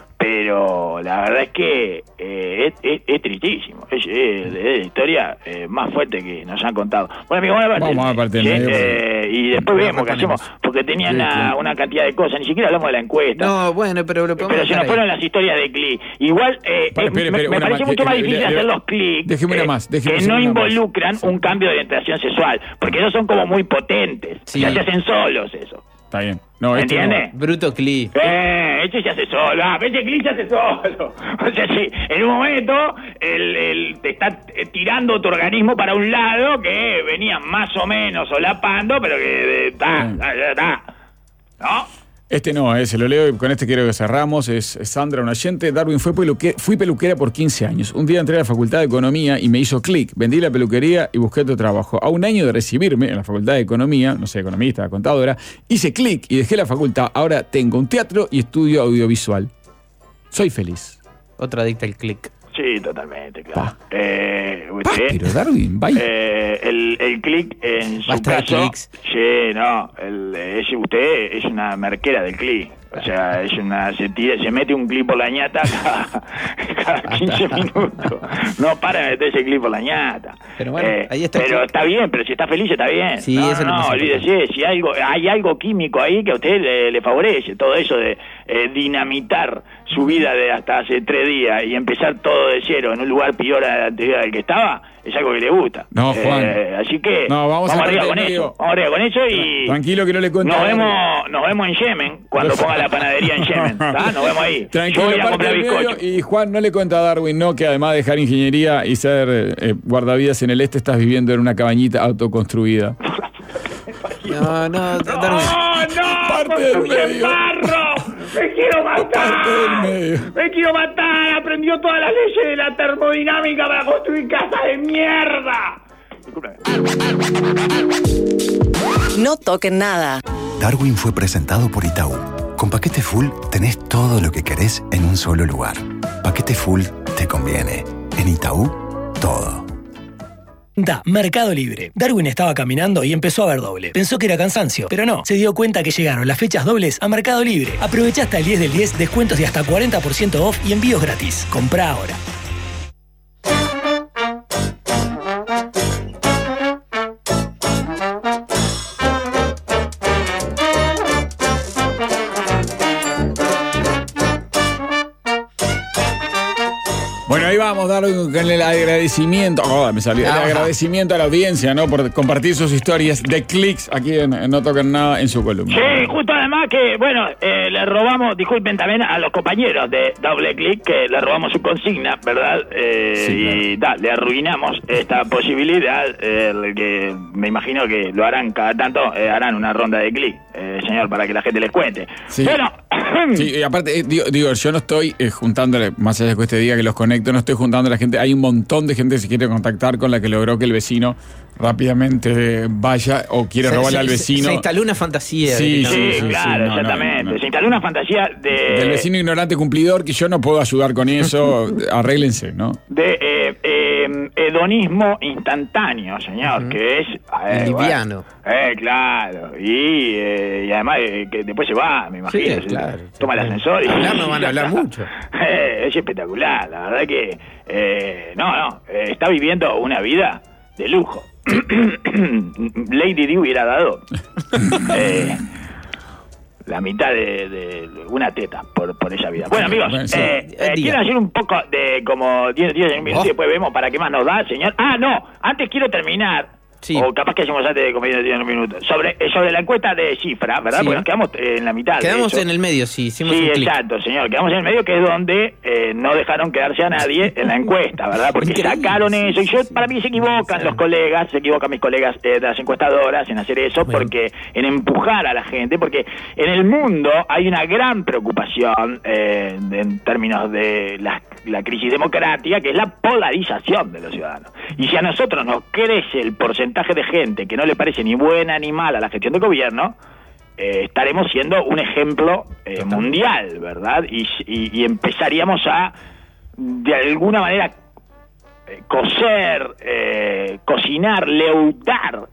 Pero la verdad es que eh, es, es, es tristísimo. Es, es de la historia eh, más fuerte que nos han contado. Bueno, amigo, vamos a la parte, Vamos a la parte del ¿sí? medio, Eh, y después Bueno, vemos qué reponemos. hacemos. Porque tenían Sí, una, claro. una cantidad de cosas. Ni siquiera hablamos de la encuesta. No, bueno, pero lo podemos pero se dejar nos ahí. fueron las historias de clic. Igual, eh, Para, eh, espere, me, espere, me una parece más, mucho que- más que- difícil le- hacer le- los clics déjeme una eh, más, déjeme que hacer no una más. involucran un cambio de orientación sexual. Porque esos son como muy potentes. Sí. Ya se hacen solos eso. Está bien. No, este no. ¿Entiende? Bruto Cli. Eh, ese se hace solo, ah, ese clic se hace solo. O sea, si en un momento el, el- te está eh, tirando tu organismo para un lado que venía más o menos solapando, pero que está, Mm. está, está. ¿No? Este no, eh, se lo leo y con este quiero que cerramos. Es, es Sandra, un oyente. Darwin, fue peluque, fui peluquera por quince años. Un día entré a la Facultad de Economía y me hizo clic. Vendí la peluquería y busqué otro trabajo. A un año de recibirme en la Facultad de Economía, no sé, economista, contadora, hice clic y dejé la facultad. Ahora tengo un teatro y estudio audiovisual. Soy feliz. Otra adicta al click. Sí, totalmente, claro. Pa. Eh, Pa, usted, pero Darwin, vaya. eh, el, el clic en su Basta de caso, clics. sí, no, el, ese, usted es una merquera del clic. O sea, es una, se tira, se mete un clip por la ñata cada, cada quince minutos. No para de meter ese clip por la ñata. Pero bueno, ahí está el Pero clip. está bien, pero si está feliz está bien. Sí, no, eso es lo no, más olvídese, si algo, hay algo químico ahí que a usted le, le favorece, todo eso de eh, dinamitar su vida de hasta hace tres días y empezar todo de cero en un lugar peor al anterior al que estaba, es algo que le gusta. No, Juan. Eh, así que no, vamos, vamos a arriba con medio. eso. Vamos arriba con eso y... Tranquilo que no le cuento. Nos vemos, nos vemos en Yemen, cuando ponga la panadería en Yemen. ¿Tá? Nos vemos ahí. Tranquilo, Yo voy a comprar bizcocho. Y Juan, no le cuenta a Darwin, no, que además de dejar ingeniería y ser eh, guardavidas en el este, estás viviendo en una cabañita autoconstruida. No, no, ¡No, Darwin. no! Parte del ¡Construye medio. barro! ¡Me quiero matar! Parte del medio. ¡Me quiero matar! Aprendió todas las leyes de la termodinámica para construir casas de mierda. No toquen nada. Darwin fue presentado por Itaú. Con Paquete Full tenés todo lo que querés en un solo lugar. Paquete Full te conviene. En Itaú, todo. Da, Mercado Libre. Darwin estaba caminando y empezó a ver doble. Pensó que era cansancio, pero no. Se dio cuenta que llegaron las fechas dobles a Mercado Libre. Aprovecha hasta el diez del diez, descuentos de hasta cuarenta por ciento off y envíos gratis. Comprá ahora. Bueno, ahí vamos, Darwin, con el agradecimiento. Oh, me salió. El Ajá. agradecimiento a la audiencia, ¿no? Por compartir sus historias de clics aquí en, en No Toquen Nada en su columna. Sí, justo además que, bueno, eh, le robamos, disculpen también a los compañeros de Doble Clic, que le robamos su consigna, ¿verdad? Eh, Sí, claro. Y da, le arruinamos esta posibilidad, eh, que me imagino que lo harán cada tanto, eh, harán una ronda de clic, eh, señor, para que la gente les cuente. Sí. Bueno, Sí, y aparte, eh, digo, digo, yo no estoy eh, juntándole, más allá de que este día que los conecto, no estoy juntando a la gente. Hay un montón de gente que se quiere contactar con la que logró que el vecino rápidamente vaya o quiere Se- robarle se- al se- vecino. Se instaló una fantasía. Sí, directamente. sí, sí, claro, sí, no, no, exactamente. no, no. Se instaló una fantasía de... Del vecino ignorante cumplidor, que yo no puedo ayudar con eso. Arréglense, ¿no? de eh, eh, hedonismo instantáneo, señor, Ujú. que es... eh, Liviano. bueno, eh, claro. Y, eh, y además eh, que después se va, me imagino. Sí, se- claro. Toma el ascensor y... Hablar no van a hablar mucho. Eh, es espectacular, la verdad que... eh, no, no, eh, está viviendo una vida de lujo. Lady Di hubiera dado eh, la mitad de, de una teta por, por esa vida. Bueno, amigos, Bueno, sí. eh, eh, Diga. quiero hacer un poco de como diez minutos Oh. y después vemos para qué más nos da, señor. Ah, no, antes quiero terminar. Sí. O capaz que hacemos antes de comer diez minutos. Sobre, eh, sobre la encuesta de cifra, ¿verdad? Sí. Porque nos quedamos eh, en la mitad. de Quedamos eso. en el medio, sí, hicimos Sí, un clic. exacto, señor. Quedamos en el medio, que es donde eh, no dejaron quedarse a nadie en la encuesta, ¿verdad? Porque Increíble. sacaron eso. Y yo, para mí se equivocan los colegas, se equivocan mis colegas eh, de las encuestadoras en hacer eso, Bueno. porque en empujar a la gente, porque en el mundo hay una gran preocupación eh, de- en términos de la, la crisis democrática, que es la polarización de los ciudadanos. Y si a nosotros nos crece el porcentaje de gente que no le parece ni buena ni mala la gestión del gobierno, eh, estaremos siendo un ejemplo eh, mundial, ¿verdad? Y, y, y empezaríamos a, de alguna manera, eh, coser, eh, cocinar, leudar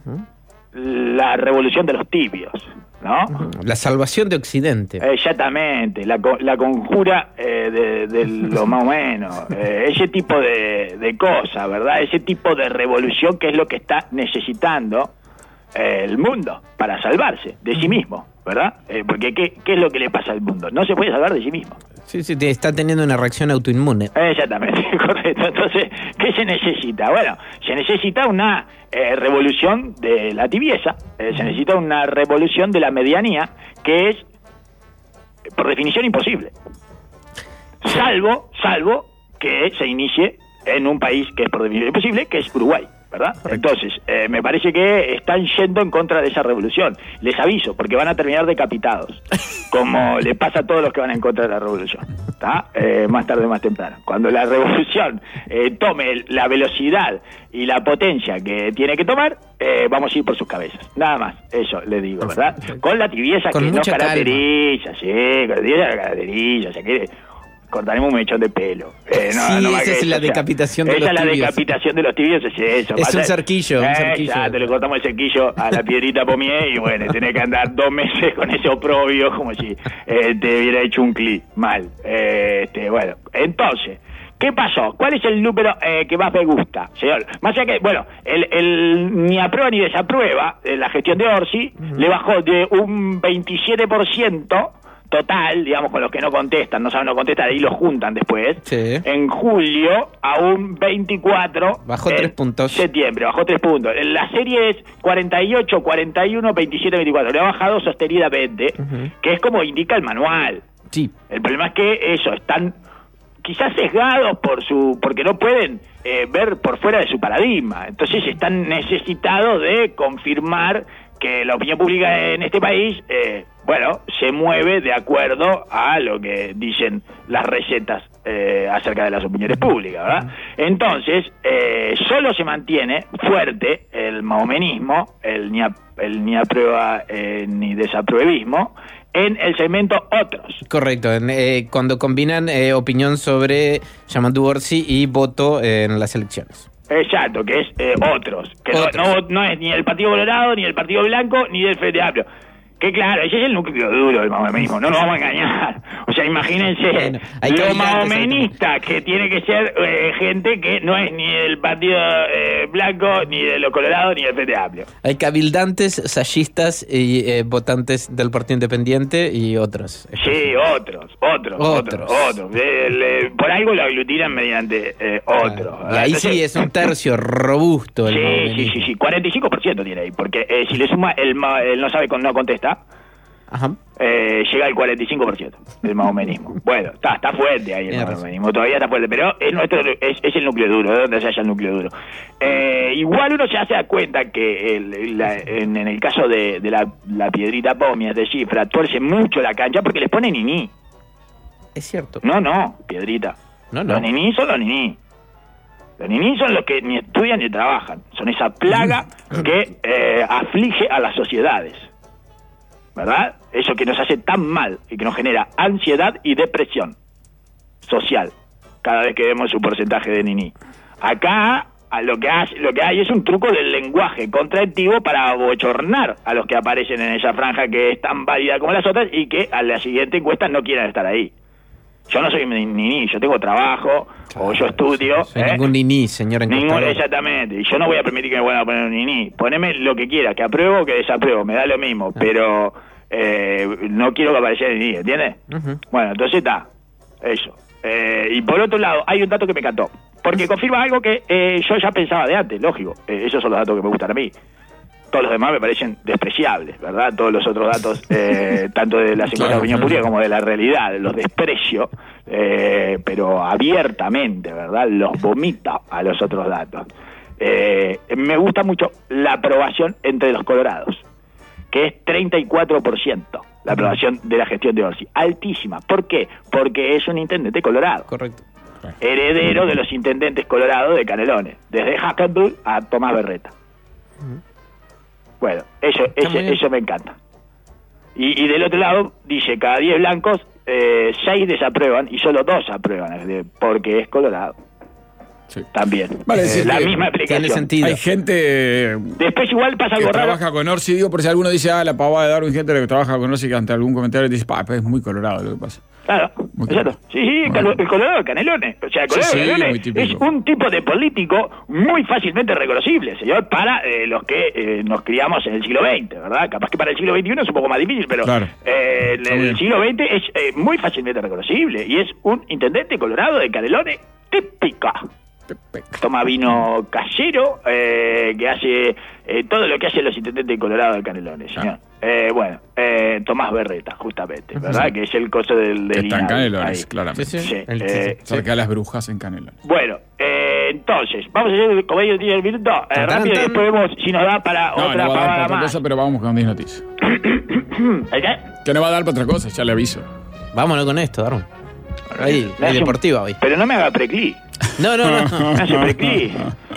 la revolución de los tibios, ¿no? La salvación de Occidente. Exactamente, la, co- la conjura eh, de, de lo más o menos, eh, ese tipo de, de cosas, ¿verdad? Ese tipo de revolución que es lo que está necesitando eh, el mundo para salvarse de sí mismo, ¿verdad? Eh, porque ¿qué, ¿qué es lo que le pasa al mundo? No se puede salvar de sí mismo. Sí, sí, te está teniendo una reacción autoinmune. Exactamente, correcto. Entonces, ¿qué se necesita? Bueno, se necesita una eh, revolución de la tibieza, eh, se necesita una revolución de la medianía, que es, eh, por definición, imposible. Salvo, salvo que se inicie en un país que es por definición imposible, que es Uruguay, ¿verdad? Entonces, eh, me parece que están yendo en contra de esa revolución. Les aviso, porque van a terminar decapitados, como le pasa a todos los que van en contra de la revolución, ¿está? Eh, más tarde o más temprano. Cuando la revolución eh, tome la velocidad y la potencia que tiene que tomar, eh, vamos a ir por sus cabezas. Nada más, eso le digo, ¿verdad? Con la tibieza Con que nos mucha calma. caracteriza, sí, con la tibieza que nos caracteriza, o sea, que cortaremos un mechón de pelo. Eh, no, Sí, no más esa que es eso, la o sea, decapitación de esa los es la tibios. decapitación de los tibios, es eso. Es Pasa- un cerquillo, un Eh, cerquillo. Exacto, le cortamos el cerquillo a la piedrita Pomier y bueno, tenés que andar dos meses con ese oprobio como si eh, te hubiera hecho un clic mal. Eh, este, bueno, entonces, ¿qué pasó? ¿Cuál es el número eh, que más me gusta, señor? Más allá que, bueno, el, el ni aprueba ni desaprueba eh, la gestión de Orsi le bajó de un veintisiete por ciento total, digamos, con los que no contestan, no saben no contestar, ahí los juntan después, Sí. en julio a un veinticuatro. Bajó en tres puntos. Septiembre, bajó tres puntos. La serie es cuarenta y ocho, cuarenta y uno, veintisiete, veinticuatro. Le ha bajado sostenidamente, Ujú. que es como indica el manual. Sí. El problema es que eso, están quizás sesgados por su porque no pueden eh, ver por fuera de su paradigma. Entonces están necesitados de confirmar que la opinión pública en este país, eh, bueno, se mueve de acuerdo a lo que dicen las recetas eh, acerca de las opiniones públicas, ¿verdad? Entonces, eh, solo se mantiene fuerte el maomenismo, el ni, a, el ni aprueba eh, ni desapruebismo, en el segmento otros. Correcto, en, eh, cuando combinan eh, opinión sobre Yamandu Orsi y voto en las elecciones. Exacto, que es eh, otros, que no- Otros. No, no es ni el Partido Colorado, ni el Partido Blanco, ni del Frente Amplio. Que claro, ese es el núcleo duro del maomenismo, no nos vamos a engañar. O sea, imagínense, Bueno, hay lo cavilantes, maomenista que tiene que ser eh, gente que no es ni del Partido eh, Blanco, ni de los Colorados, ni del Frente Amplio. Hay cabildantes, sayistas y eh, votantes del Partido Independiente y otros. Sí, otros, otros, otros, Otros. otros. El, eh, por algo lo aglutinan mediante eh, otros. Y ahí sí Entonces, es un tercio robusto el Sí, sí, maomenismo. sí, sí, cuarenta y cinco por ciento tiene ahí, porque eh, si le suma el, ma- el no sabe con no contesta, Ajá. eh, llega al cuarenta y cinco por ciento del maomenismo. Bueno, está está fuerte ahí el Tiene razón. maomenismo, todavía está fuerte, pero es nuestro es, es el núcleo duro, de donde se halla el núcleo duro. Eh, igual uno ya se da cuenta que el- la- en, en el caso de, de la, la piedrita pomia de cifra, tuerce mucho la cancha porque les pone niní. Es cierto. No, no, piedrita. No, no. Los niní son los niní. Los niní son los que ni estudian ni trabajan. Son esa plaga que eh, aflige a las sociedades. ¿Verdad? Eso que nos hace tan mal y que nos genera ansiedad y depresión social cada vez que vemos su porcentaje de niní. Acá a lo que hace, lo que hay es un truco del lenguaje contractivo para abochornar a los que aparecen en esa franja que es tan válida como las otras y que a la siguiente encuesta no quieran estar ahí. Yo no soy ni ni, yo tengo trabajo, o yo estudio. Soy ¿eh? ningún niní, señor Ningún, encuestador. exactamente. Y yo no voy a permitir que me vuelvan a poner un niní. Poneme lo que quiera, que apruebo o que desapruebo, me da lo mismo, pero eh, no quiero que aparezca el niní, ¿entiendes? Ujú. Bueno, entonces está, eso. Eh, y por otro lado, hay un dato que me encantó, porque confirma algo que eh, yo ya pensaba de antes, lógico. Eh, esos son los datos que me gustan a mí. Todos los demás me parecen despreciables, ¿verdad? Todos los otros datos, eh, tanto de las encuestas de Claro, opinión claro. pública como de la realidad, los desprecio, eh, pero abiertamente, ¿verdad? Los vomita a los otros datos. Eh, me gusta mucho la aprobación entre los colorados, que es treinta y cuatro por ciento la aprobación de la gestión de Orsi. Altísima. ¿Por qué? Porque es un intendente colorado. Correcto. Heredero de los intendentes colorados de Canelones, desde Hackenbull a Tomás Berreta. Bueno, eso, Está muy ese, bien. eso me encanta. Y, y del otro lado, dice, cada diez blancos, eh, seis desaprueban y solo dos aprueban, es de- porque es colorado. Sí. También. Vale, Eh, sí, la eh, misma explicación. Tiene sentido. Hay gente Después igual pasa que algo raro. trabaja con Orsi, digo, por si alguno dice, ah, la pavada de Darwin, gente que trabaja con Orsi, que ante algún comentario dice, pa, pues es muy colorado lo que pasa. Claro, Muy exacto. claro. Sí, sí, Bueno. el colorado de Canelones. O sea, el colorado Sí, de sí, Canelones muy típico. es un tipo de político muy fácilmente reconocible, señor, para eh, los que eh, nos criamos en el siglo veinte, ¿verdad? Capaz que para el siglo veintiuno es un poco más difícil, pero Claro. eh, en Está el bien. siglo veinte es eh, muy fácilmente reconocible y es un intendente colorado de Canelones típica. Toma vino casero, eh, que hace eh, todo lo que hacen los intendentes de Colorado de Canelones, señor. Eh, bueno, eh, Tomás Berreta, justamente, ¿verdad? Que es el coso del, Que del está en INADI, Canelones, ahí. claramente. Sí, sí. Sí, El- eh, Cerca de las brujas en Canelones. bueno, eh, entonces, vamos a hacer como ellos tienen el minuto, eh, Tan, rápido, y tan. después vemos si nos da para No, otra no va a dar pavada para otra más. cosa, pero vamos con diez noticias. ¿El qué? Que no va a dar para otra cosa, ya le aviso. Vámonos con esto, Darwin. Ahí, Me hay hace un- deportiva hoy. Pero no me haga preclí. No, no, no. Me hace preclí.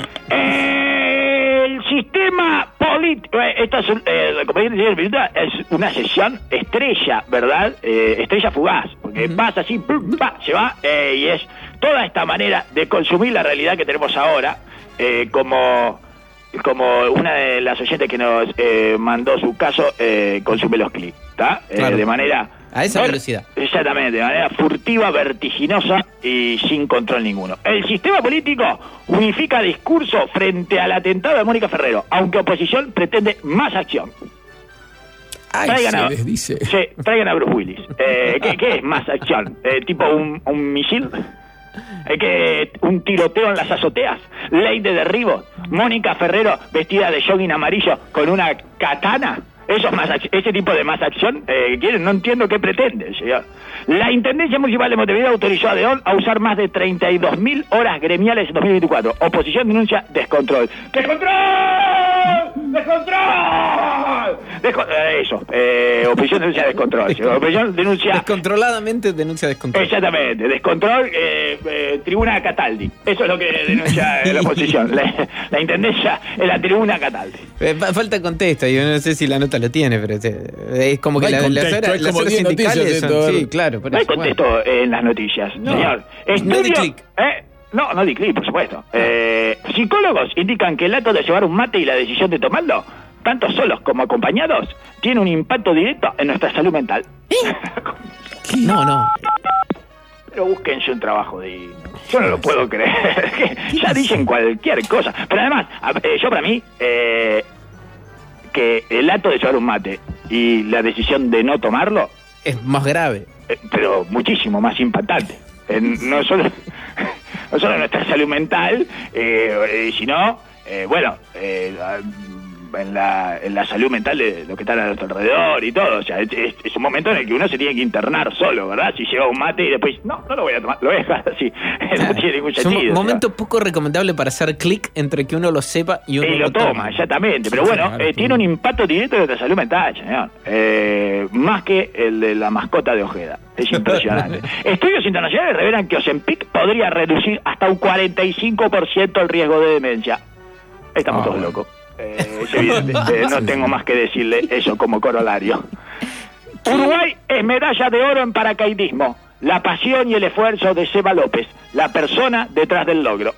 Eh, el sistema político, eh, esta es, un- eh, como bien decía el minuto, es una sesión estrella, ¿verdad? Eh, estrella fugaz, porque pasa así, pum, pa, se va, eh, y es toda esta manera de consumir la realidad que tenemos ahora, eh, como, como una de las oyentes que nos eh, mandó su caso, eh, consume los clics, ¿está? Eh, Claro. de manera... A esa Bueno, velocidad. Exactamente, de manera furtiva, vertiginosa y sin control ninguno. El sistema político unifica discurso frente al atentado de Mónica Ferrero, aunque oposición pretende más acción. Ay, traigan, se a, les dice. sí, traigan a Bruce Willis. Eh, ¿qué, ¿Qué es más acción? Eh, ¿Tipo un, un misil? Eh, ¿qué, ¿Un tiroteo en las azoteas? ¿Ley de derribo? ¿Mónica Ferrero vestida de jogging amarillo con una katana? Eso es más ac- ese tipo de más acción eh, quieren, no entiendo qué pretende, señor. La Intendencia Municipal de Montevideo autorizó a Deón a usar más de treinta y dos mil horas gremiales en dos mil veinticuatro. Oposición denuncia descontrol. ¡Descontrol! ¡Descontrol! Desco- eh, eso, eh, oposición denuncia descontrol. señor. Oposición denuncia... Descontroladamente denuncia descontrol. Exactamente, descontrol, eh, eh, tribuna Cataldi. Eso es lo que denuncia eh, la oposición. La, la Intendencia es la tribuna Cataldi. Eh, fa- falta contexto, yo no sé si la nota lo tiene, pero eh, es como que No hay la- contexto, las horas, hay las como horas diez noticias sindicales de son, todo. sí, claro, por No hay eso, bueno. contexto en las noticias, No. señor. No di Estudio- clic. ¿eh? No, no di clic, por supuesto. Eh, psicólogos indican que el acto de llevar un mate y la decisión de tomarlo, tanto solos como acompañados, tiene un impacto directo en nuestra salud mental. No, no. Pero búsquense un trabajo digno. Yo no lo puedo creer. Ya dicen cualquier cosa. Pero además, a- eh, yo para mí, eh, que el acto de llevar un mate y la decisión de no tomarlo, Es más grave. eh, pero muchísimo más impactante. Eh, no solo no solo nuestra salud mental, eh, eh, sino, eh, bueno, eh, en la, en la salud mental de lo que está a nuestro alrededor y todo. O sea, es, es- es un momento en el que uno se tiene que internar solo, ¿verdad? Si lleva un mate y después, no, no lo voy a tomar, lo voy a dejar así. No tiene ningún Es un sentido. momento o sea. poco recomendable para hacer clic entre que uno lo sepa y uno Y lo toma, exactamente. Pero bueno, Claro, eh, sí. tiene un impacto directo en nuestra salud mental, señor. Eh, más que el de la mascota de Ojeda. Es impresionante. Estudios internacionales revelan que Ozempic podría reducir hasta un cuarenta y cinco por ciento el riesgo de demencia. Estamos Ah, todos bueno. locos. Eh, es evidente. Eh, no tengo más que decirle eso como corolario. Uruguay es medalla de oro en paracaidismo. La pasión y el esfuerzo de Seba López, la persona detrás del logro.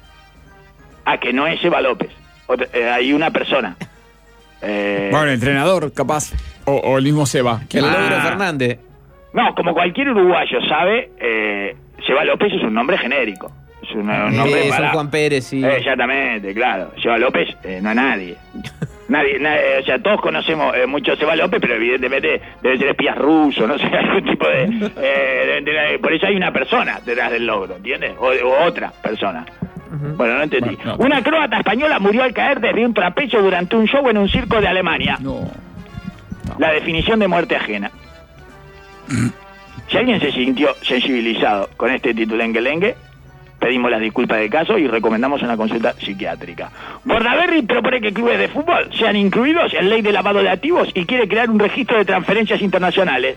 Ah, que no es Seba López. Otra- eh, hay una persona. Eh, Bueno, el entrenador, capaz. O, o el mismo Seba. Que el Ah. logro Fernández. No, como cualquier uruguayo sabe, eh, Seba López es un nombre genérico. Es un, un nombre Es un para... Juan Pérez, sí. Eh, exactamente, claro. Seba López eh, no es nadie. Nadie, nadie, o sea, todos conocemos eh, mucho a Seba López, pero evidentemente debe ser espías rusos, no sé, algún tipo de, eh, de- de- por eso hay una persona detrás del logro, ¿entiendes? O, o otra persona. Bueno, no entendí. Bueno, no. Una croata española murió al caer desde un trapecio durante un show en un circo de Alemania. No. La definición de muerte ajena. Si alguien se sintió sensibilizado con este titulengue-lengue, pedimos las disculpas del caso y recomendamos una consulta psiquiátrica. Bordaberry propone que clubes de fútbol sean incluidos en ley de lavado de activos y quiere crear un registro de transferencias internacionales.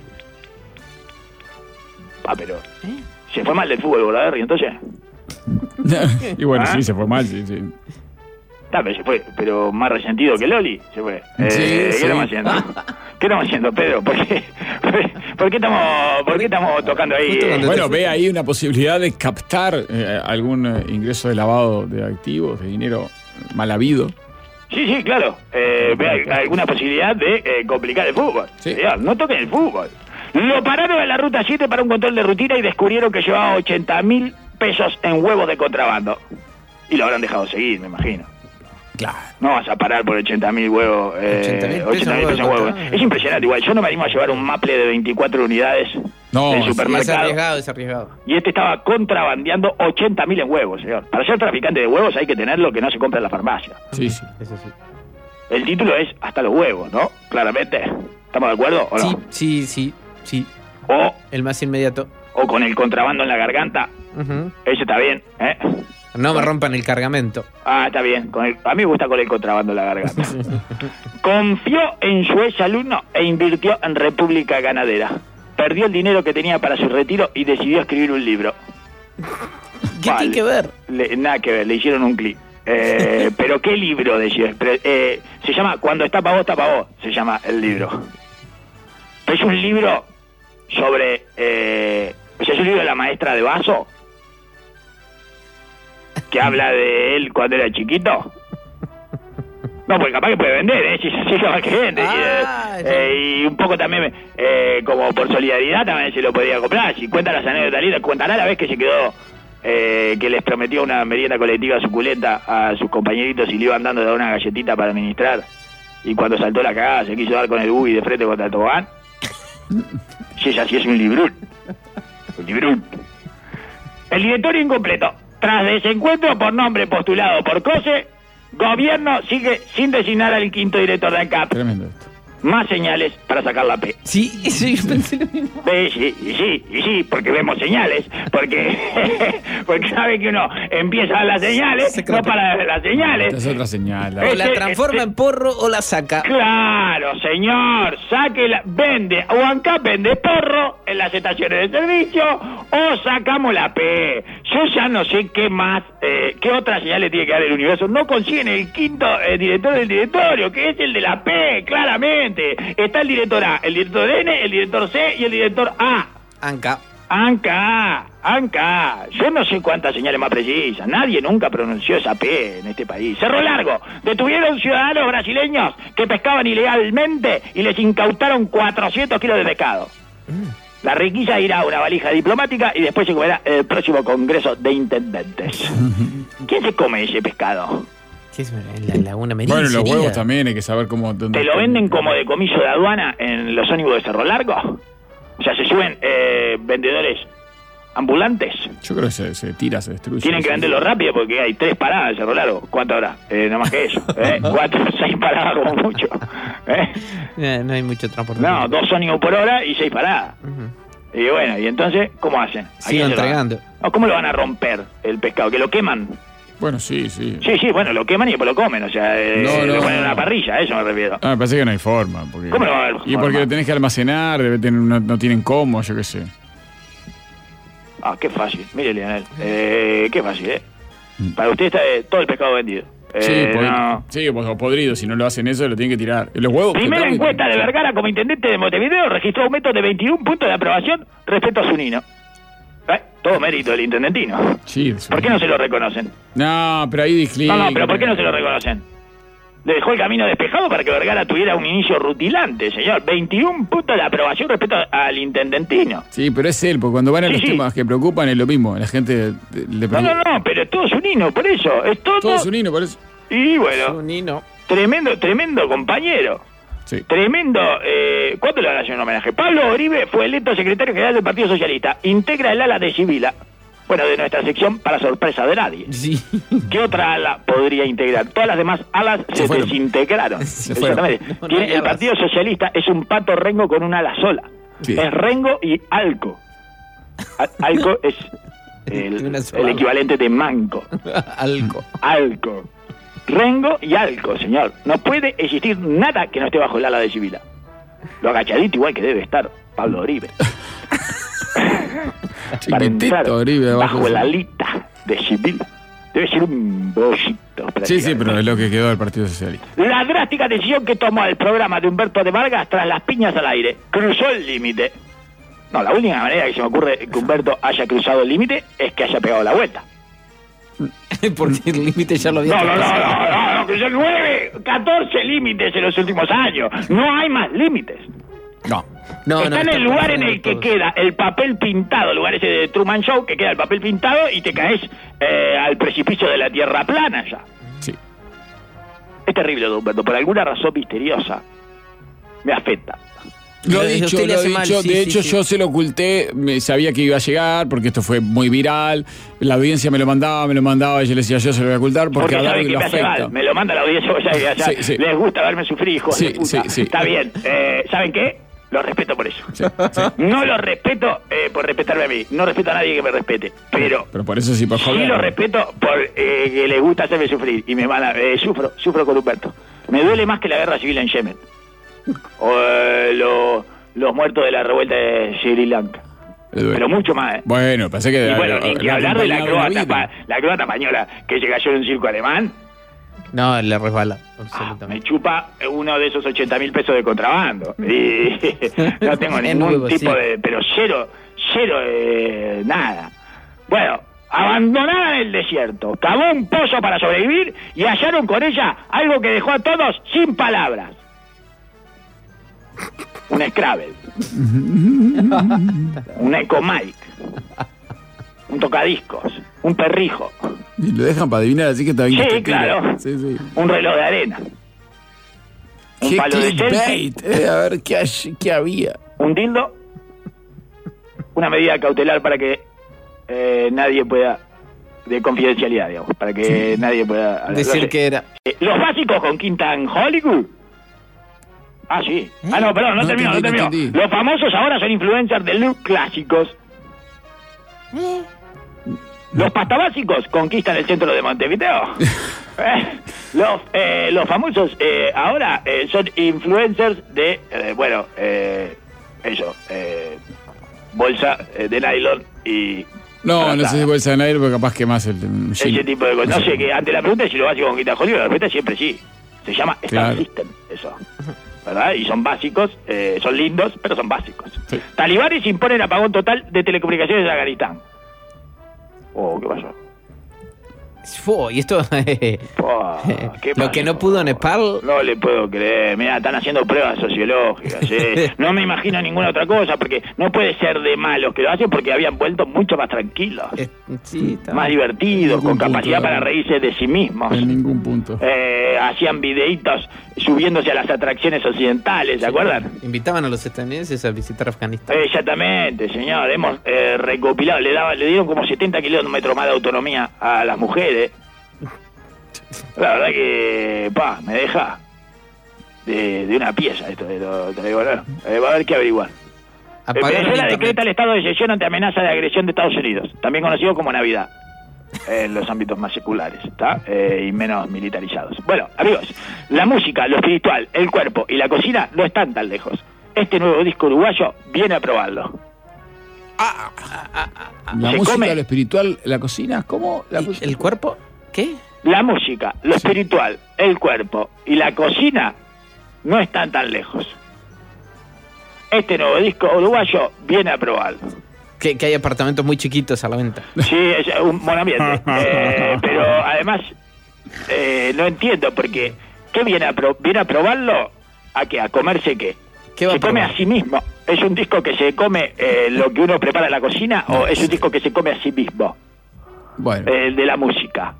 Ah, pero... ¿Se fue mal del fútbol Bordaberry entonces? Y bueno, ¿Ah? sí, se fue mal, sí, sí. Está, pero se fue, pero más resentido que Loli, se fue. Eh, Sí, ¿Qué sí. estamos haciendo? ¿Qué estamos haciendo, Pedro? ¿Por qué, por qué estamos, por qué estamos tocando ahí? Justo eh? cuando- Bueno, ve ahí una posibilidad de captar eh, algún eh, ingreso de lavado de activos, de dinero mal habido. Sí, sí, claro. Eh, ve al- alguna posibilidad de eh, complicar el fútbol. Sí. Señor, no toquen el fútbol. Lo pararon en la ruta siete para un control de rutina y descubrieron que llevaba ochenta mil pesos en huevos de contrabando. Y lo habrán dejado seguir, me imagino. Claro. No vas a parar por ochenta mil huevos. Eh, ochenta mil ochenta mil pesos pesos en huevos de huevos. contrabando. Es impresionante, igual. Yo no me animo a llevar un maple de veinticuatro unidades No, del sí, Es supermercado. arriesgado, es arriesgado. Y este estaba contrabandeando ochenta mil en huevos, señor. Para ser traficante de huevos hay que tener lo que no se compra en la farmacia. Sí, sí. Eso sí. El título es Hasta los huevos, ¿no? Claramente. ¿Estamos de acuerdo o no? Sí, sí, sí, sí. O, El más inmediato. o con el contrabando en la garganta. Ujú. Ese está bien, ¿eh? No me rompan el cargamento. Ah, está bien. Con el- a mí me gusta con el contrabando en la garganta. Confió en su ex alumno e invirtió en República Ganadera. Perdió el dinero que tenía para su retiro y decidió escribir un libro. ¿Qué Vale. tiene que ver? Le- nada que ver, le hicieron un clic. Eh, pero ¿qué libro decía? Pero, eh, se llama Cuando está pa' vos, está pa' vos. Se llama el libro. Es un libro sobre... Eh, o sea, es un libro de la maestra de Vaso, que habla de él cuando era chiquito. No, porque capaz que puede vender, ¿eh? Sí, sí, capaz que vende. Ah, y, eh, y un poco también, eh, como por solidaridad, también se lo podía comprar. Si cuenta las anécdotas lindas, contará la vez que se quedó, eh, que les prometió una merienda colectiva suculenta a sus compañeritos y le iban dando de una galletita para administrar. Y cuando saltó la cagada se quiso dar con el buggy de frente contra el tobogán. Si es así, es un librón. Un librón. El directorio incompleto. Tras desencuentro por nombre postulado por COSE, gobierno sigue sin designar al quinto director de ANCAP. Tremendo esto. Más señales para sacar la P. Sí, eso yo pensé lo mismo. Sí, sí, y sí, y sí, porque vemos señales, porque porque sabe que uno empieza a dar las señales, Se no cree- para dar las señales. Esta es otra señal. la O verdad. la transforma en porro o la saca. Claro, señor, saque la, vende, o ANCAP vende porro en las estaciones de servicio, o sacamos la P. Yo ya no sé qué más, eh, qué otra señal le tiene que dar el universo. No consiguen el quinto eh, director del directorio, que es el de la P, claramente. Está el director A, el director N, el director C y el director A. Anca. ANCA, ANCA. Yo no sé cuántas señales más precisas. Nadie nunca pronunció esa P en este país. Cerro Largo. Detuvieron ciudadanos brasileños que pescaban ilegalmente y les incautaron cuatrocientos kilos de pescado. La requisa irá a una valija diplomática y después se comerá el próximo Congreso de Intendentes. ¿Quién se come ese pescado? ¿Qué es la laguna Merín? Bueno, los sería? huevos también hay que saber cómo... dónde- ¿Te lo venden como decomiso de aduana en los ómnibus de Cerro Largo? O sea, se suben eh, vendedores ambulantes. Yo creo que se, se tira, se destruye. Tienen que Sí, venderlo rápido porque hay tres paradas en Cerro Largo. ¿Cuánto habrá? Eh, no más que eso. ¿eh? Cuatro, seis paradas como mucho. ¿eh? Eh, no hay mucho transporte. No, dos ómnibus por hora y seis paradas. Ujú. Y bueno, y entonces, ¿cómo hacen? ¿A Sigo quién se lo dan? entregando. No, ¿cómo lo van a romper el pescado? ¿Que lo queman? Bueno, sí, sí. Sí, sí, bueno, lo queman y después lo comen. O sea, eh, No, no, lo ponen en no. una parrilla, a eso me refiero. Ah, me parece que no hay forma. Porque... ¿Cómo no va a haber Y forma? porque lo tenés que almacenar, debe tener, no, no tienen cómo, yo qué sé. Ah, qué fácil. Mire, Leonel. Eh, qué fácil, ¿eh? Para usted está eh, todo el pescado vendido. Eh, Sí, pod- no. sí, o podrido. Si no lo hacen eso, lo tienen que tirar. Los huevos. Primera que- encuesta de Vergara como intendente de Montevideo registró aumento de veintiún puntos de aprobación respecto a Zunino. ¿Eh? Todo mérito del intendentino. Sí, eso. ¿Por qué no se lo reconocen? No, pero ahí disclina. No, no, pero ¿por qué no se lo reconocen? Le dejó el camino despejado para que Vergara tuviera un inicio rutilante, señor. veintiún puntos de aprobación respecto al intendentino. Sí, pero es él, porque cuando van a Sí, los sí. temas que preocupan es lo mismo. La gente eh, le No, preocupa. no, no, pero es todo Zunino, por eso. Es todo. Todo Zunino, por eso. Y bueno, Un nino. tremendo, tremendo compañero. Sí. Tremendo. Eh, ¿Cuándo le van a hacer un homenaje? Pablo Oribe fue electo secretario general del Partido Socialista. Integra el ala de Civila. Bueno, de nuestra sección, para sorpresa de nadie. Sí. ¿Qué otra ala podría integrar? Todas las demás alas se, Se fueron. desintegraron. Se fueron. Exactamente. No, no Tiene- hay el alas. Partido Socialista es un pato rengo con una ala sola. Sí. Es rengo y alco. A- alco es el, Una sola. el equivalente de manco. Algo. Alco. Rengo y alco, señor. No puede existir nada que no esté bajo el ala de Civila. Lo agachadito igual que debe estar Pablo Oribe. Para entrar Chiquitito, Oribe, abajo. bajo la alita de Civila. Debe ser un bollito. Sí, sí, pero prácticamente. es lo que quedó del Partido Socialista. La drástica decisión que tomó el programa de Humberto de Vargas tras las piñas al aire. Cruzó el límite. No, la única manera que se me ocurre que Humberto haya cruzado el límite es que haya pegado la vuelta. Porque el límite ya lo había No, no, no, traspasado. no, no, no, cruzó nueve, catorce límites en los últimos años. No hay más límites. No. No, no, Está en está el lugar por en fuera el que todo. queda el papel pintado, el lugar ese de Truman Show, que queda el papel pintado y te caes eh, al precipicio de la tierra plana ya. Sí. Es terrible, don Humberto, por alguna razón misteriosa me afecta. Lo Lo he de dicho, usted le lo he hace mal, dicho. sí, de sí, hecho, sí. yo se lo oculté, me, sabía que iba a llegar, porque esto fue muy viral. La audiencia me lo mandaba, me lo mandaba, y yo le decía, yo se lo voy a ocultar, porque, Porque a sabe Darwin que lo me hace afecta. mal. Me lo manda la audiencia, o sea, ya, ya, Sí, sí. les gusta verme sufrir, hijos Sí, de puta. sí, sí. Está bien. Eh, ¿Saben qué? Lo respeto por eso. Sí, sí. No lo respeto eh, por respetarme a mí. No respeto a nadie que me respete. Pero Pero por eso sí, por sí joder. lo respeto por eh, que les gusta hacerme sufrir. Y me manda, eh, sufro, sufro con Humberto. Me duele más que la guerra civil en Yemen. O eh, lo- los muertos de la revuelta de Sri Lanka. Le duele. Pero mucho más, ¿eh? Bueno, pensé que... Y bueno, ni que había hablar de la acompañado croata, vida. pa- la croata española que se cayó en un circo alemán. No, le resbala. Ah, me Absolutamente. chupa uno de esos ochenta mil pesos de contrabando. Y no tengo Es ningún nuevo, tipo sí. de... Pero cero, cero, eh, nada. Bueno, abandonada en el desierto, cavó un pozo para sobrevivir y hallaron con ella algo que dejó a todos sin palabras. Un Scrabble. Un Echo Mic. Un tocadiscos. Un perrijo. Y lo dejan para adivinar, así que está bien. Sí, que te tira. claro. Sí, sí. Un reloj de arena. un Qué palo de selfie, clickbait, eh, a ver qué, hay- qué había. un dildo, una medida cautelar para que eh, nadie pueda, de confidencialidad, digamos, para que nadie pueda hablar. Decir Lo sé. que era. Eh, Los básicos con quinta en Hollywood. Ah, sí. Ah, no, perdón, no, No terminó, no entendí, no terminó. entendí. Los famosos ahora son influencers de look clásicos. Los pastabásicos conquistan el centro de Montevideo. Eh, los, eh, los famosos eh, ahora eh, son influencers de, eh, bueno, eh, eso, eh, bolsa eh, de nylon y... No, no sé si trazada. bolsa de nadie, porque capaz que más el. el Ese jean. tipo de cosas. No sé, que ante la pregunta de si lo básico con quinta Hollywood, la respuesta es siempre sí. Se llama Star Claro. System, eso. ¿Verdad? Y son básicos, eh, son lindos, pero son básicos. Sí. Talibanes imponen apagón total de telecomunicaciones en Afganistán. Oh, ¿qué pasó? Fu, y esto. Oh, ¿qué Lo pasó? que no pudo Nepal. No le puedo creer. Mira, están haciendo pruebas sociológicas. ¿eh? No me imagino ninguna otra cosa, porque no puede ser de malos que lo hacen, porque habían vuelto mucho más tranquilos, eh, sí, está- más divertidos, Ningún con capacidad punto, para ¿no? reírse de sí mismos. En ningún punto. Eh, hacían videitos subiéndose a las atracciones occidentales, ¿se acuerdan? Invitaban a los estadounidenses a visitar Afganistán. Exactamente, señor. Hemos eh, recopilado, le, daba, le dieron como setenta kilómetros más de autonomía a las mujeres. La verdad que, pa, me deja de, de una pieza esto. De lo, te lo digo, no. Eh, va a haber que averiguar. Apagaron Venezuela internet. decreta el estado de excepción ante amenaza de agresión de Estados Unidos, también conocido como Navidad, en los ámbitos más seculares, ¿está? Eh, y menos militarizados. Bueno, amigos, la música, lo espiritual, el cuerpo y la cocina no están tan lejos. Este nuevo disco uruguayo viene a probarlo. La se música, come. lo espiritual, la cocina, ¿cómo? La ¿Y cocina? ¿El cuerpo? ¿Qué? La música, lo espiritual, el cuerpo y la cocina no están tan lejos. Este nuevo disco uruguayo viene a probarlo. Que, que hay apartamentos muy chiquitos a la venta. Sí, es un buen ambiente. Eh, pero además, eh, no entiendo, porque ¿qué viene a, pro- viene a probarlo? ¿A qué? ¿A comerse qué? ¿Qué va ¿Se a come probar? a sí mismo? ¿Es un disco que se come eh, lo que uno prepara en la cocina o es un disco que se come a sí mismo? Bueno, El de la música.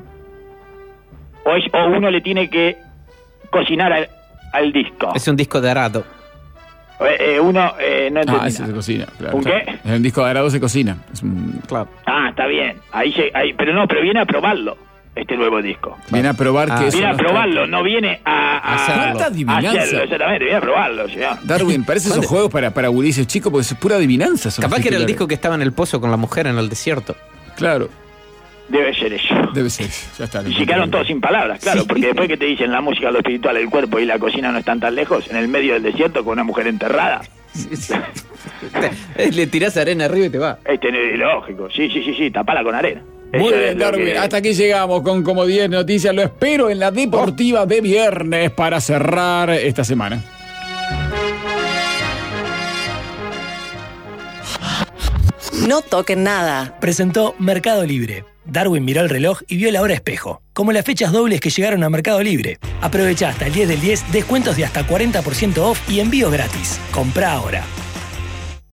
O, es- o uno le tiene que cocinar al, al disco. Es un disco de arado. Eh, eh, uno eh, no entendí ah, ese nada. se cocina. Claro, ¿Un claro. qué? En el disco de Arado se cocina. Es un- Claro. Ah, está bien. Ahí se, ahí, pero no, pero viene a probarlo, este nuevo disco. Viene a probar Ah. que eso Viene a no está- probarlo, no viene a, a Hacerlo. ¿Cuánta a adivinanza? hacerlo, exactamente, viene a probarlo, señor. Darwin, parece esos juegos para, para gurises chicos, porque es pura adivinanza. esos Capaz que era el titulares. disco que estaba en el pozo con la mujer en el desierto. Claro, Debe ser eso. debe ser. Ya está. Y se quedaron todos sin palabras, claro, Sí. porque después que te dicen la música, lo espiritual, el cuerpo y la cocina no están tan lejos, en el medio del desierto con una mujer enterrada, Le tirás arena arriba y te va. este es lógico, sí, sí, sí, sí, tapala con arena. Muy Eso bien, es lo Darwin. que- Hasta aquí llegamos con como diez noticias. Lo espero en la deportiva de viernes para cerrar esta semana. No toquen nada. Presentó Mercado Libre. Darwin miró el reloj y vio la hora espejo, como las fechas dobles que llegaron a Mercado Libre. Aprovecha hasta el diez del diez descuentos de hasta cuarenta por ciento off y envío gratis. Comprá ahora.